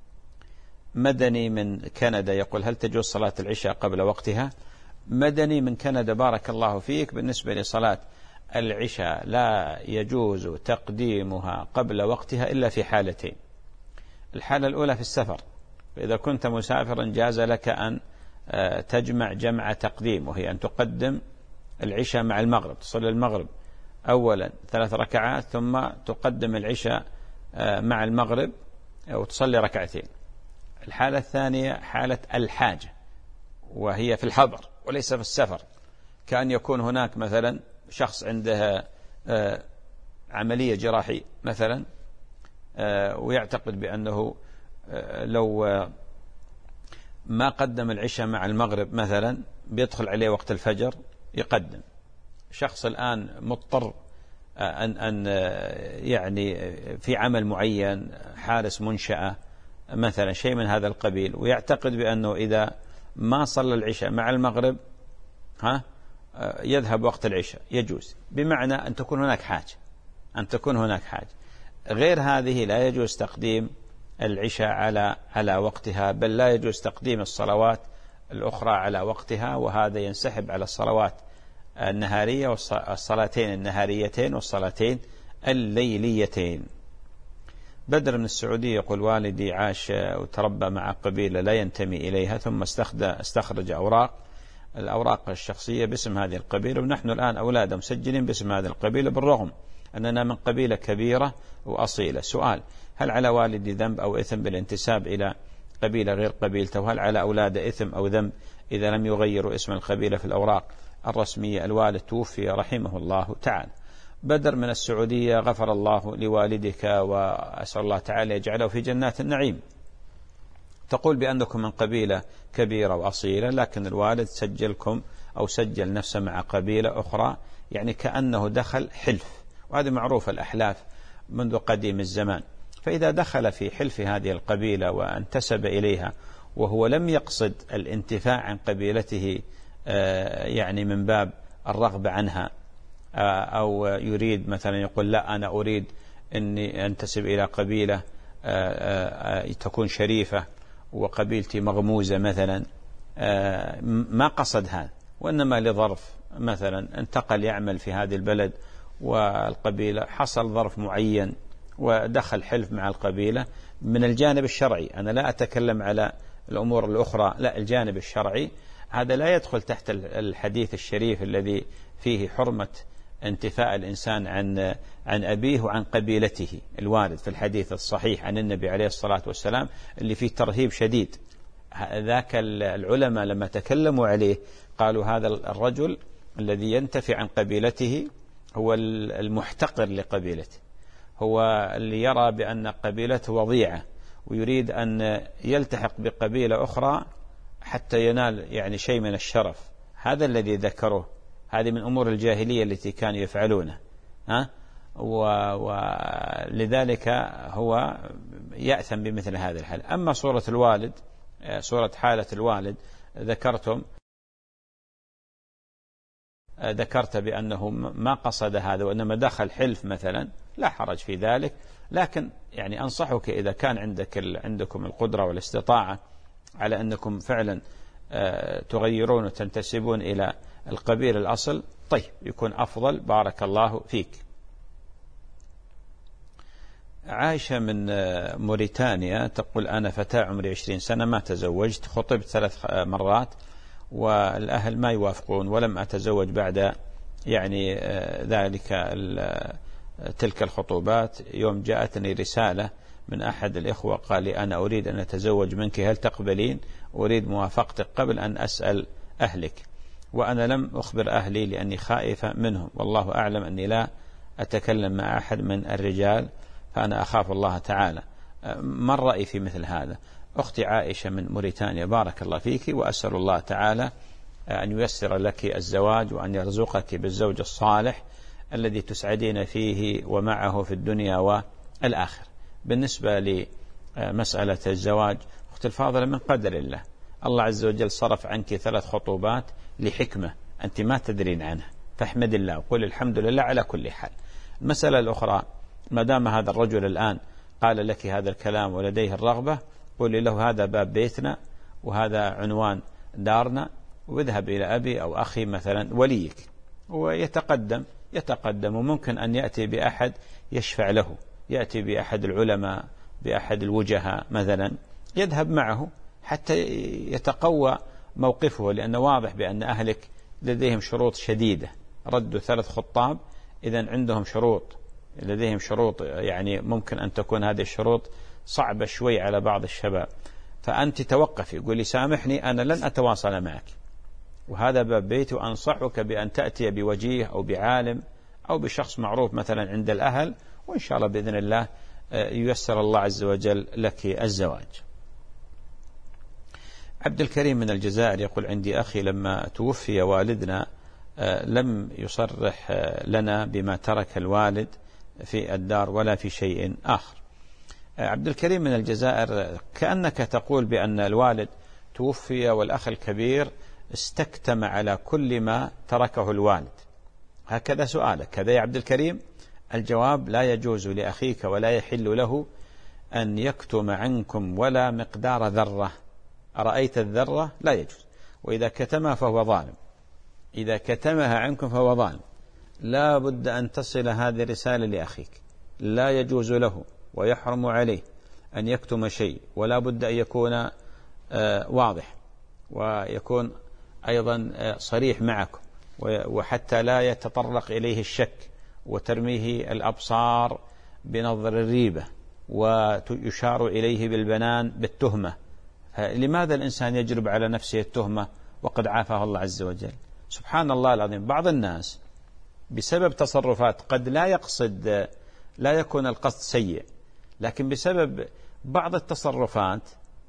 مدني من كندا يقول: هل تجوز صلاة العشاء قبل وقتها؟ مدني من كندا بارك الله فيك، بالنسبة لصلاة العشاء لا يجوز تقديمها قبل وقتها إلا في حالتين. الحالة الأولى في السفر، فإذا كنت مسافرا جاز لك أن تجمع جمع تقديم، وهي أن تقدم العشاء مع المغرب، تصلي المغرب أولا ثلاث ركعات ثم تقدم العشاء مع المغرب وتصلي ركعتين. الحالة الثانية حالة الحاجة، وهي في الحضر وليس في السفر، كأن يكون هناك مثلا شخص عنده عملية جراحية مثلا ويعتقد بأنه لو ما قدم العشاء مع المغرب مثلا بيدخل عليه وقت الفجر يقدم. شخص الآن مضطر أن أن يعني في عمل معين، حارس منشأة مثلا، شيء من هذا القبيل، ويعتقد بأنه إذا ما صلى العشاء مع المغرب ها يذهب وقت العشاء، يجوز، بمعنى أن تكون هناك حاجة أن تكون هناك حاجة غير هذه لا يجوز تقديم العشاء على على وقتها، بل لا يجوز تقديم الصلوات الأخرى على وقتها، وهذا ينسحب على الصلوات النهارية والصلاتين النهاريتين والصلاتين الليليتين. بدر من السعودية يقول: والدي عاش وتربى مع قبيلة لا ينتمي إليها، ثم استخرج أوراق الأوراق الشخصية باسم هذه القبيلة، ونحن الآن أولاده مسجلين باسم هذه القبيلة بالرغم أننا من قبيلة كبيرة وأصيلة. سؤال: هل على والدي ذنب أو إثم بالانتساب إلى قبيلة غير قبيلته؟ وهل على أولاده إثم أو ذنب إذا لم يغيروا اسم القبيلة في الأوراق الرسمية؟ الوالد توفي رحمه الله تعالى. بدر من السعودية: غفر الله لوالدك وأسأل الله تعالى يجعله في جنات النعيم. تقول بأنكم من قبيلة كبيرة وأصيلة، لكن الوالد سجلكم أو سجل نفسه مع قبيلة أخرى، يعني كأنه دخل حلف، وهذه معروفة الأحلاف منذ قديم الزمان. فإذا دخل في حلف هذه القبيلة وانتسب إليها وهو لم يقصد الانتفاع عن قبيلته يعني من باب الرغبة عنها، أو يريد مثلا يقول لا أنا أريد أني أنتسب إلى قبيلة تكون شريفة وقبيلتي مغموزة مثلا، ما قصد هذا، وإنما لظرف مثلا انتقل يعمل في هذه البلد والقبيلة حصل ظرف معين ودخل حلف مع القبيلة من الجانب الشرعي. أنا لا أتكلم على الأمور الأخرى، لا، الجانب الشرعي هذا لا يدخل تحت الحديث الشريف الذي فيه حرمة انتفاء الإنسان عن عن أبيه وعن قبيلته، الوارد في الحديث الصحيح عن النبي عليه الصلاة والسلام اللي فيه ترهيب شديد. ذاك العلماء لما تكلموا عليه قالوا هذا الرجل الذي ينتفي عن قبيلته هو المحتقر لقبيلته، هو اللي يرى بأن قبيلته وضيعة ويريد أن يلتحق بقبيلة أخرى حتى ينال يعني شيء من الشرف. هذا الذي ذكره، هذه من أمور الجاهلية التي كانوا يفعلونها، ها؟ ولذلك هو يأثم بمثل هذا الحال. أما صورة الوالد، صورة حالة الوالد ذكرتم ذكرت بأنه ما قصد هذا وإنما دخل حلف مثلا، لا حرج في ذلك، لكن يعني أنصحك إذا كان عندك عندكم القدرة والاستطاعة على أنكم فعلا تغيرون وتنتسبون إلى القبيل الأصل، طيب يكون أفضل، بارك الله فيك. عائشة من موريتانيا تقول أنا فتاة عمري عشرين سنة ما تزوجت، خطبت ثلاث مرات والأهل ما يوافقون ولم أتزوج بعد يعني ذلك تلك الخطوبات. يوم جاءتني رسالة من أحد الإخوة قال لي أنا أريد أن أتزوج منك، هل تقبلين؟ أريد موافقتك قبل أن أسأل أهلك، وأنا لم أخبر أهلي لأني خائفة منهم، والله أعلم أني لا أتكلم مع أحد من الرجال فأنا أخاف الله تعالى. ما الرأي في مثل هذا؟ أختي عائشة من موريتانيا بارك الله فيك، وأسأل الله تعالى أن ييسر لك الزواج وأن يرزقك بالزوج الصالح الذي تسعدين فيه ومعه في الدنيا والآخر. بالنسبة لمسألة الزواج أختي الفاضلة من قدر الله، الله عز وجل صرف عنك ثلاث خطوبات لحكمة أنت ما تدرين عنها، فاحمد الله وقل الحمد لله على كل حال. المسألة الأخرى، ما دام هذا الرجل الآن قال لك هذا الكلام ولديه الرغبة، قولي له هذا باب بيتنا وهذا عنوان دارنا، واذهب إلى أبي أو أخي مثلا وليك، ويتقدم يتقدم وممكن أن يأتي بأحد يشفع له، يأتي بأحد العلماء بأحد الوجهاء مثلا يذهب معه حتى يتقوى موقفه، لأنه واضح بأن أهلك لديهم شروط شديدة، ردوا ثلاث خطاب، إذن عندهم شروط، لديهم شروط يعني ممكن أن تكون هذه الشروط صعبة شوي على بعض الشباب، فأنت توقفي قولي سامحني أنا لن أتواصل معك، وهذا باب بيتي، وأنصحك بأن تأتي بوجيه أو بعالم أو بشخص معروف مثلا عند الأهل، وإن شاء الله بإذن الله ييسر الله عز وجل لك الزواج. عبد الكريم من الجزائر يقول عندي أخي لما توفي والدنا لم يصرح لنا بما ترك الوالد في الدار ولا في شيء آخر. عبد الكريم من الجزائر كأنك تقول بأن الوالد توفي والأخ الكبير استكتم على كل ما تركه الوالد، هكذا سؤالك كذا يا عبد الكريم؟ الجواب لا يجوز لأخيك ولا يحل له أن يكتم عنكم ولا مقدار ذرة، أرأيت الذرة؟ لا يجوز، وإذا كتمها فهو ظالم، إذا كتمها عنكم فهو ظالم. لا بد أن تصل هذه الرسالة لأخيك، لا يجوز له ويحرم عليه أن يكتم شيء، ولا بد أن يكون واضح ويكون أيضا صريح معكم، وحتى لا يتطرق إليه الشك وترميه الأبصار بنظر الريبة ويشار إليه بالبنان بالتهمة. لماذا الإنسان يجرب على نفسه التهمة وقد عافاه الله عز وجل؟ سبحان الله العظيم، بعض الناس بسبب تصرفات قد لا يقصد، لا يكون القصد سيء، لكن بسبب بعض التصرفات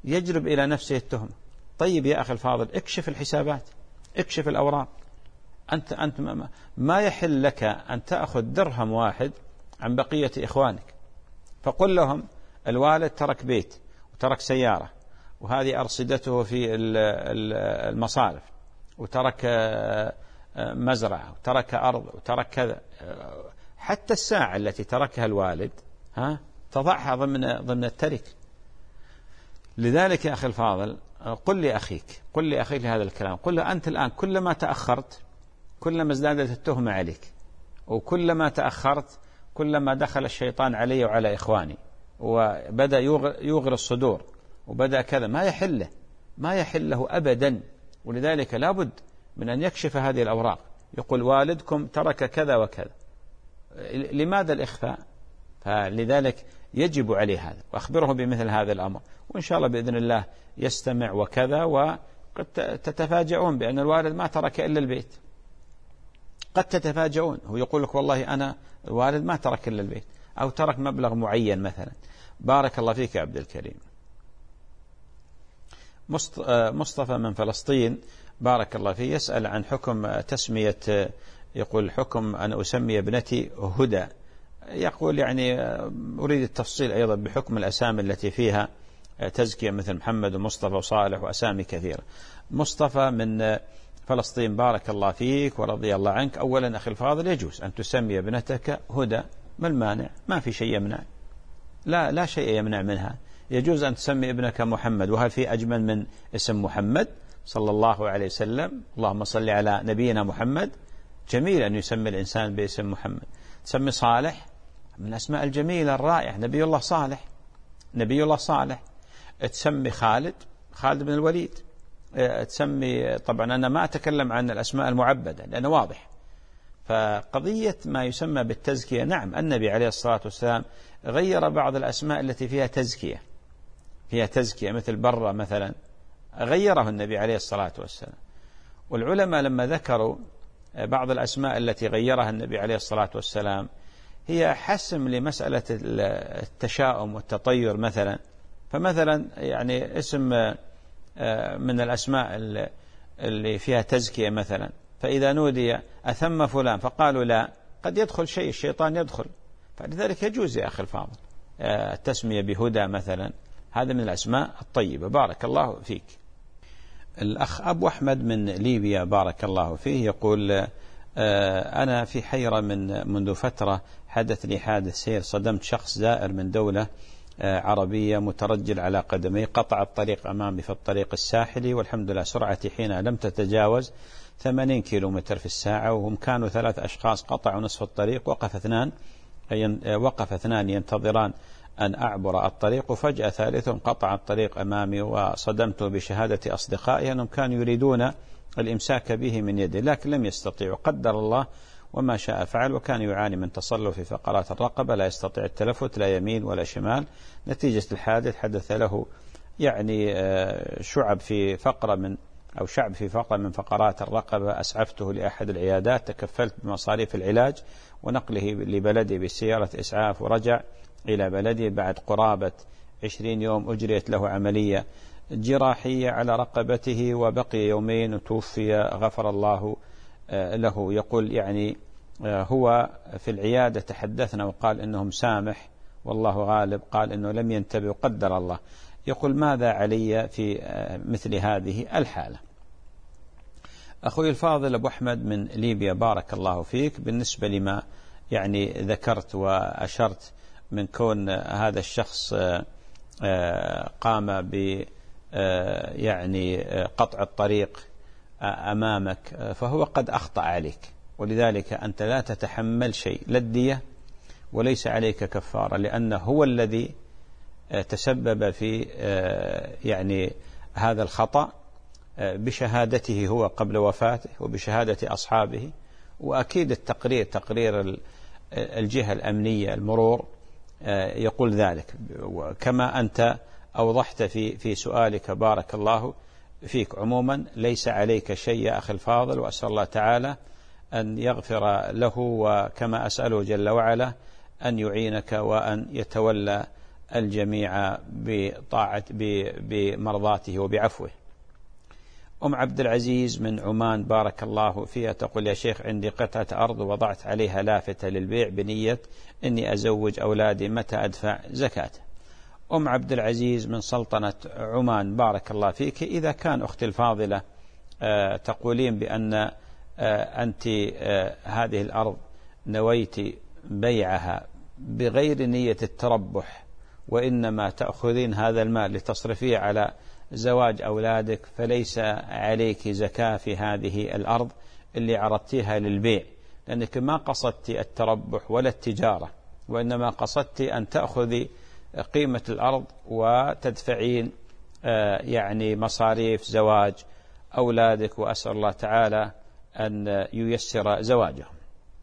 يجلب إلى نفسه التهمة. طيب يا أخي الفاضل، اكشف الحسابات، اكشف الأوراق. أنت أنت ما يحل لك أن تأخذ درهم واحد عن بقية إخوانك، فقل لهم الوالد ترك بيت وترك سيارة، وهذه أرصدته في المصارف، وترك مزرعة، وترك أرض، وترك كذا. حتى الساعة التي تركها الوالد ها تضعها ضمن ضمن الترك. لذلك يا أخي الفاضل، قل لأخيك قل لأخيك هذا الكلام، قل له أنت الآن كلما تأخرت كلما ازدادت التهمة عليك، وكلما تأخرت كلما دخل الشيطان علي وعلى إخواني، وبدأ يغري الصدور، وبدأ كذا. ما يحله ما يحله أبدا. ولذلك لابد من أن يكشف هذه الأوراق، يقول والدكم ترك كذا وكذا. لماذا الإخفاء؟ فلذلك يجب عليه هذا، وأخبره بمثل هذا الأمر، وإن شاء الله بإذن الله يستمع وكذا. وقد تتفاجئون بأن الوالد ما ترك إلا البيت، قد تتفاجئون، هو يقول لك والله أنا الوالد ما ترك إلا البيت، أو ترك مبلغ معين مثلا. بارك الله فيك يا عبد الكريم. مصطفى من فلسطين بارك الله فيه يسأل عن حكم تسمية، يقول حكم أن أسمي ابنتي هدى. يقول يعني أريد التفصيل أيضا بحكم الأسامي التي فيها تزكية مثل محمد ومصطفى وصالح وأسامي كثيرة. مصطفى من فلسطين بارك الله فيك ورضي الله عنك. أولا أخي الفاضل، يجوز أن تسمي ابنتك هدى، ما المانع؟ ما في شيء يمنع، لا لا شيء يمنع منها. يجوز أن تسمي ابنك محمد، وهل في أجمل من اسم محمد صلى الله عليه وسلم؟ اللهم صل على نبينا محمد. جميل أن يسمي الإنسان باسم محمد. تسمي صالح، من الأسماء الجميلة الرائعة، نبي الله صالح، نبي الله صالح. تسمي خالد، خالد بن الوليد. تسمي، طبعا أنا ما أتكلم عن الأسماء المعبدة لأنه واضح. فقضية ما يسمى بالتزكية، نعم النبي عليه الصلاة والسلام غير بعض الأسماء التي فيها تزكية، فيها تزكية مثل برة مثلا، غيره النبي عليه الصلاة والسلام. والعلماء لما ذكروا بعض الأسماء التي غيرها النبي عليه الصلاة والسلام هي حسم لمسألة التشاؤم والتطير مثلا. فمثلا يعني اسم من الأسماء اللي فيها تزكية مثلا، فإذا نودي أثم فلان فقالوا لا، قد يدخل شيء، الشيطان يدخل. فلذلك يجوز يا أخي الفاضل التسمية بهدى مثلا، هذا من الأسماء الطيبة. بارك الله فيك. الأخ أبو أحمد من ليبيا بارك الله فيه يقول أنا في حيرة من منذ فترة، حدث لي حادث سير، صدمت شخص زائر من دولة عربية مترجل على قدميه، قطع الطريق أمامي في الطريق الساحلي، والحمد لله سرعتي حينها لم تتجاوز ثمانين كيلومتر في الساعة، وهم كانوا ثلاث أشخاص قطعوا نصف الطريق، وقف اثنان وقف اثنان ينتظران أن أعبر الطريق، وفجأة ثالث قطع الطريق أمامي، وصدمت بشهادة أصدقائي أنهم كانوا يريدون الإمساك به من يده لكن لم يستطيعوا. قدر الله وما شاء فعل، وكان يعاني من تصلب في فقرات الرقبة، لا يستطيع التلفت لا يمين ولا شمال. نتيجة الحادث حدث له يعني شعب في فقرة من أو شعب في فقرة من فقرات الرقبة. أسعفته لأحد العيادات، تكفلت بمصاريف العلاج ونقله لبلدي بسيارة إسعاف، ورجع إلى بلدي بعد قرابة عشرين يوم. أجريت له عملية جراحية على رقبته، وبقي يومين وتوفي، غفر الله له. يقول يعني هو في العيادة تحدثنا وقال إنه مسامح والله غالب، قال إنه لم ينتبه وقدر الله. يقول ماذا علي في مثل هذه الحالة؟ أخوي الفاضل أبو أحمد من ليبيا بارك الله فيك، بالنسبة لما يعني ذكرت وأشرت من كون هذا الشخص قام ب يعني قطع الطريق أمامك، فهو قد أخطأ عليك، ولذلك أنت لا تتحمل شيء، لا الدية وليس عليك كفارة، لأنه هو الذي تسبب في يعني هذا الخطأ بشهادته هو قبل وفاته وبشهادة أصحابه. وأكيد التقرير تقرير الجهة الأمنية المرور يقول ذلك، كما أنت أوضحت في في سؤالك بارك الله فيك. عموما ليس عليك شيء يا أخي الفاضل، وأسأل الله تعالى أن يغفر له، وكما أسأله جل وعلا أن يعينك وأن يتولى الجميع بطاعة بمرضاته وبعفوه. أم عبد العزيز من عمان بارك الله فيها تقول: يا شيخ، عندي قطعة أرض وضعت عليها لافتة للبيع بنية إني أزوج أولادي، متى أدفع زكاة؟ أم عبد العزيز من سلطنة عمان بارك الله فيك، إذا كان أختي الفاضلة آه تقولين بأن آه أنت آه هذه الأرض نويت بيعها بغير نية التربح، وإنما تأخذين هذا المال لتصرفيه على زواج أولادك، فليس عليك زكاة في هذه الأرض اللي عرضتيها للبيع، لأنك ما قصدت التربح ولا التجارة، وإنما قصدت أن تأخذي قيمة الأرض وتدفعين يعني مصاريف زواج أولادك، وأسأل الله تعالى أن ييسر زواجهم.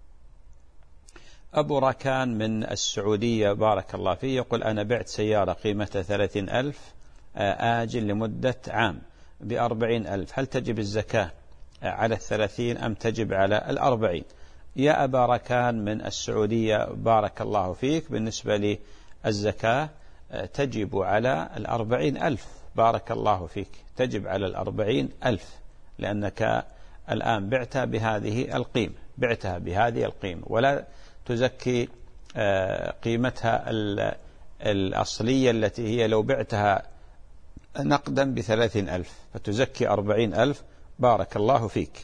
أبو راكان من السعودية بارك الله فيه يقول: أنا بعت سيارة قيمتها ثلاثين ألف آجل لمدة عام بأربعين ألف، هل تجب الزكاة على الثلاثين أم تجب على الأربعين؟ يا أبا راكان من السعودية بارك الله فيك، بالنسبة للزكاة تجب على الأربعين ألف، بارك الله فيك، تجب على الأربعين ألف، لأنك الآن بعتها بهذه القيمة، بعتها بهذه القيمة، ولا تزكي قيمتها الأصلية التي هي لو بعتها نقدا بثلاثين ألف، فتزكي أربعين ألف، بارك الله فيك.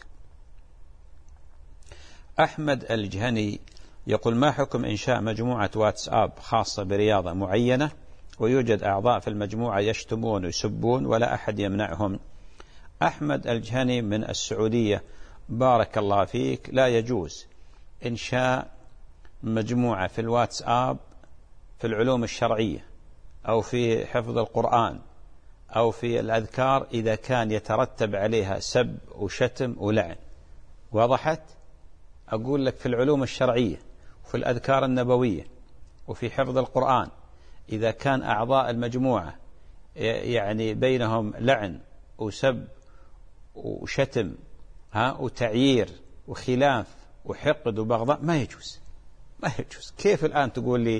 أحمد الجهني يقول: ما حكم إنشاء مجموعة واتساب خاصة برياضة معينة، ويوجد أعضاء في المجموعة يشتمون ويسبون ولا أحد يمنعهم؟ أحمد الجهني من السعودية بارك الله فيك، لا يجوز إنشاء مجموعة في الواتساب في العلوم الشرعية أو في حفظ القرآن أو في الأذكار إذا كان يترتب عليها سب وشتم ولعن. وضحت؟ أقول لك في العلوم الشرعية وفي الأذكار النبوية وفي حفظ القرآن، إذا كان أعضاء المجموعة يعني بينهم لعن وسب وشتم ها وتعيير وخلاف وحقد وبغضاء، ما يجوز، ما يجوز. كيف الآن تقول لي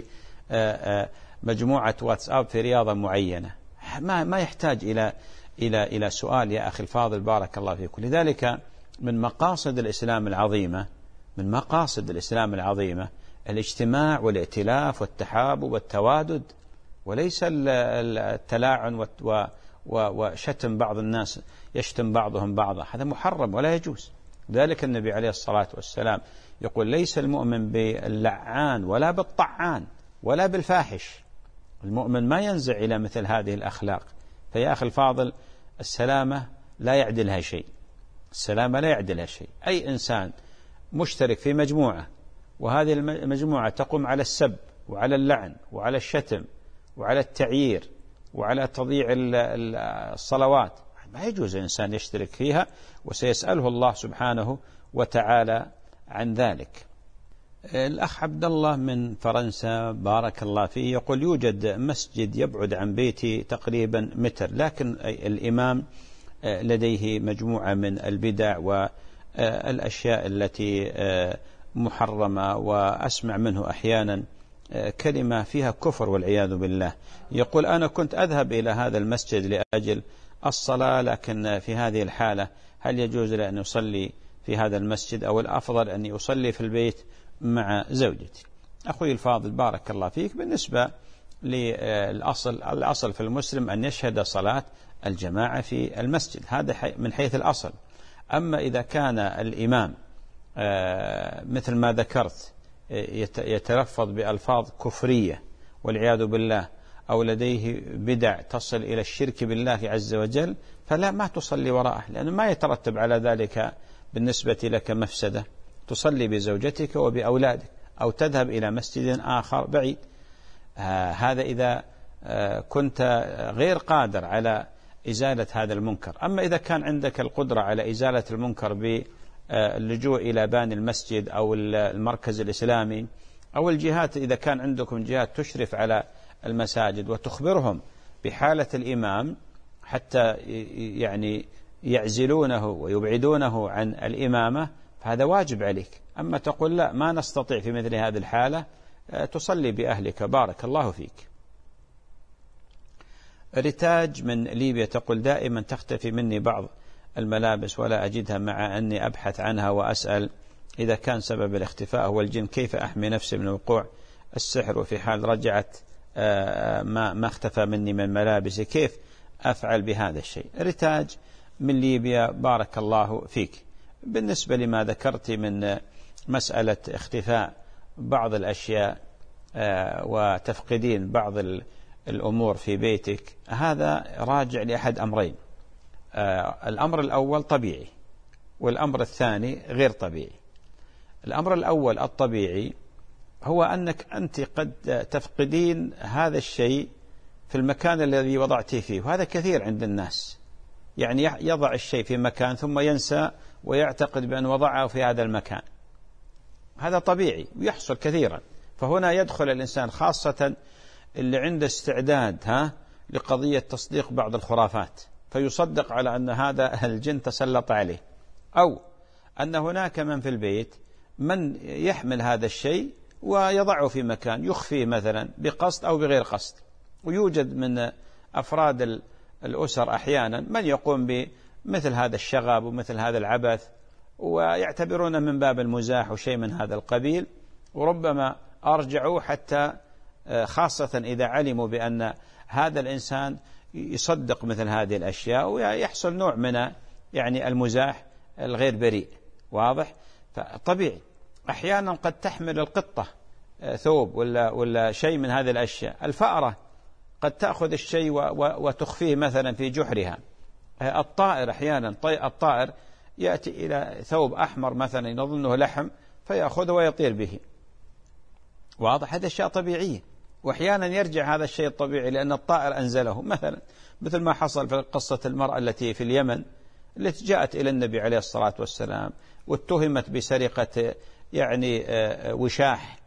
مجموعة واتساب في رياضة معينة؟ ما ما يحتاج إلى إلى إلى سؤال يا أخي الفاضل بارك الله فيك. لذلك من مقاصد الإسلام العظيمة، من مقاصد الإسلام العظيمة الاجتماع والائتلاف والتحابب والتوادد، وليس التلاعن وشتم بعض الناس، يشتم بعضهم بعضا، هذا محرم ولا يجوز. ذلك النبي عليه الصلاة والسلام يقول: ليس المؤمن باللعان ولا بالطعان ولا بالفاحش. المؤمن ما ينزع إلى مثل هذه الأخلاق. فيا أخي الفاضل، السلامة لا يعدلها شيء، السلامة لا يعدلها شيء. أي إنسان مشترك في مجموعة وهذه المجموعة تقوم على السب وعلى اللعن وعلى الشتم وعلى التعيير وعلى تضييع الصلوات، ما يجوز الإنسان يشترك فيها، وسيسأله الله سبحانه وتعالى عن ذلك. الأخ عبد الله من فرنسا بارك الله فيه يقول: يوجد مسجد يبعد عن بيتي تقريبا متر، لكن الإمام لديه مجموعة من البدع والأشياء التي محرمة، وأسمع منه أحيانا كلمة فيها كفر والعياذ بالله. يقول: أنا كنت أذهب إلى هذا المسجد لأجل الصلاة، لكن في هذه الحالة هل يجوز لي أن يصلي في هذا المسجد أو الأفضل أن يصلي في البيت مع زوجتي؟ أخوي الفاضل بارك الله فيك، بالنسبة للأصل، الأصل في المسلم أن يشهد صلاة الجماعة في المسجد، هذا من حيث الأصل. أما إذا كان الإمام مثل ما ذكرت يتلفظ بألفاظ كفرية والعياذ بالله، أو لديه بدع تصل إلى الشرك بالله عز وجل، فلا ما تصلي وراءه، لأنه ما يترتب على ذلك بالنسبة لك مفسدة. تصلي بزوجتك وبأولادك، أو تذهب إلى مسجد آخر بعيد. آه هذا إذا آه كنت غير قادر على إزالة هذا المنكر. أما إذا كان عندك القدرة على إزالة المنكر باللجوء إلى باني المسجد أو المركز الإسلامي أو الجهات، إذا كان عندكم جهات تشرف على المساجد وتخبرهم بحالة الإمام حتى يعني يعزلونه ويبعدونه عن الإمامة، فهذا واجب عليك. أما تقول لا ما نستطيع في مثل هذه الحالة، تصلي بأهلك، بارك الله فيك. رتاج من ليبيا تقول دائما تختفي مني بعض الملابس ولا أجدها مع أني أبحث عنها وأسأل إذا كان سبب الاختفاء هو الجن كيف أحمي نفسي من وقوع السحر، وفي حال رجعت ما ما اختفى مني من ملابسي كيف أفعل بهذا الشيء؟ رتاج من ليبيا بارك الله فيك. بالنسبة لما ذكرت من مسألة اختفاء بعض الأشياء وتفقدين بعض الأمور في بيتك، هذا راجع لأحد أمرين. الأمر الأول طبيعي، والأمر الثاني غير طبيعي. الأمر الأول الطبيعي هو أنك أنت قد تفقدين هذا الشيء في المكان الذي وضعته فيه، وهذا كثير عند الناس، يعني يضع الشيء في مكان ثم ينسى ويعتقد بأن وضعه في هذا المكان. هذا طبيعي ويحصل كثيرا. فهنا يدخل الإنسان خاصة اللي عنده استعداد ها لقضية تصديق بعض الخرافات، فيصدق على أن هذا الجن تسلط عليه، أو أن هناك من في البيت من يحمل هذا الشيء ويضعه في مكان يخفيه مثلا بقصد أو بغير قصد. ويوجد من أفراد الأسر أحيانا من يقوم بمثل هذا الشغب ومثل هذا العبث ويعتبرونه من باب المزاح وشيء من هذا القبيل، وربما أرجعوا حتى خاصة إذا علموا بأن هذا الإنسان يصدق مثل هذه الأشياء ويحصل نوع من يعني المزاح الغير بريء. واضح؟ فطبيعي. أحيانا قد تحمل القطة ثوب ولا, ولا شيء من هذه الأشياء. الفأرة قد تأخذ الشيء وتخفيه مثلا في جحرها. الطائر أحيانا الطائر يأتي إلى ثوب أحمر مثلا يظنه لحم فيأخذه ويطير به. واضح؟ هذا الشيء طبيعي. وأحيانا يرجع هذا الشيء الطبيعي لأن الطائر أنزله، مثلا مثل ما حصل في قصة المرأة التي في اليمن التي جاءت إلى النبي عليه الصلاة والسلام واتهمت بسرقة يعني وشاح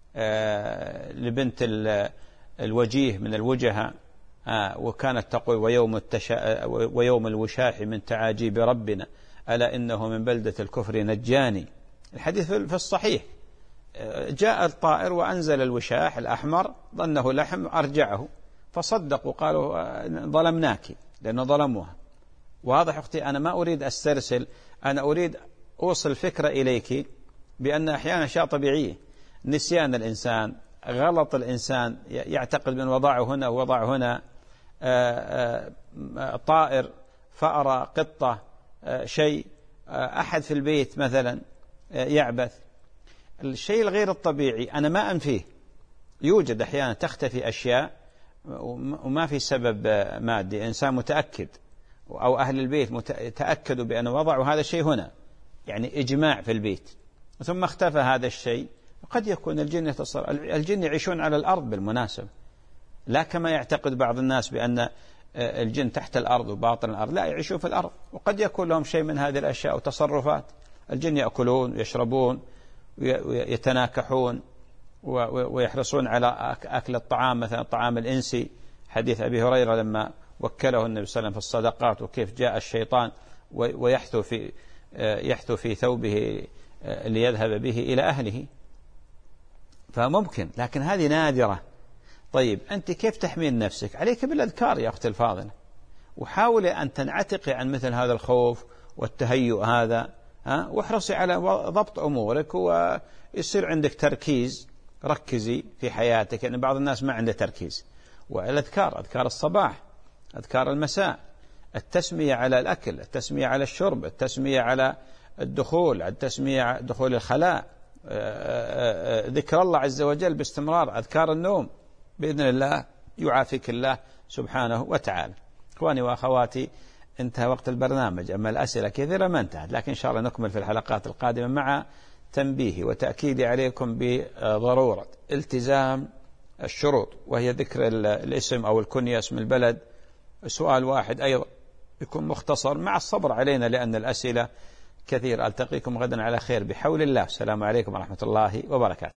لبنت الوجيه من الوجهة، وكانت تقول ويوم, التشا ويوم الوشاح من تعاجيب ربنا ألا إنه من بلدة الكفر نجاني. الحديث في الصحيح. جاء الطائر وأنزل الوشاح الأحمر ظنه لحم أرجعه فصدقوا قالوا ظلمناك لأنه ظلموها. واضح أختي؟ أنا ما أريد أسترسل، أنا أريد أوصل فكرة إليك بأن أحيانا أشياء طبيعية، نسيان الإنسان، غلط الإنسان يعتقد من وضعه هنا ووضع هنا، آآ آآ طائر، فأرة، قطة، شيء، أحد في البيت مثلا يعبث. الشيء الغير الطبيعي أنا ما أنفيه، يوجد أحيانا تختفي أشياء وما في سبب مادي، إنسان متأكد أو أهل البيت تأكدوا بأن وضعوا هذا الشيء هنا، يعني إجماع في البيت، ثم اختفى هذا الشيء. قد يكون الجن يتصل، الجن يعيشون على الأرض بالمناسبة، لا كما يعتقد بعض الناس بأن الجن تحت الأرض وباطن الأرض، لا، يعيشون في الأرض، وقد يكون لهم شيء من هذه الأشياء وتصرفات. الجن يأكلون ويشربون ويتناكحون ويحرصون على أكل الطعام، مثلا الطعام الإنسي، حديث أبي هريرة لما وكله النبي صلى الله عليه وسلم في الصدقات وكيف جاء الشيطان ويحثو في يحثو في ثوبه ليذهب به إلى أهله. فممكن، لكن هذه نادرة. طيب أنت كيف تحمين نفسك؟ عليك بالأذكار يا أختي الفاضلة، وحاولي أن تنعتقي عن مثل هذا الخوف والتهيؤ هذا، ها، واحرصي على ضبط أمورك ويصير عندك تركيز. ركزي في حياتك، يعني بعض الناس ما عنده تركيز. والأذكار، أذكار الصباح، أذكار المساء، التسمية على الأكل، التسمية على الشرب، التسمية على الدخول، التسمية دخول الخلاء، ذكر الله عز وجل باستمرار، أذكار النوم، بإذن الله يعافيك الله سبحانه وتعالى. إخواني وأخواتي، انتهى وقت البرنامج، أما الأسئلة كثيرة ما انتهت، لكن إن شاء الله نكمل في الحلقات القادمة مع تنبيه وتأكيد عليكم بضرورة التزام الشروط، وهي ذكر الاسم أو الكنية، اسم البلد، سؤال واحد أيضا يكون مختصر، مع الصبر علينا لأن الأسئلة كثير. ألتقيكم غدا على خير بحول الله. السلام عليكم ورحمة الله وبركاته.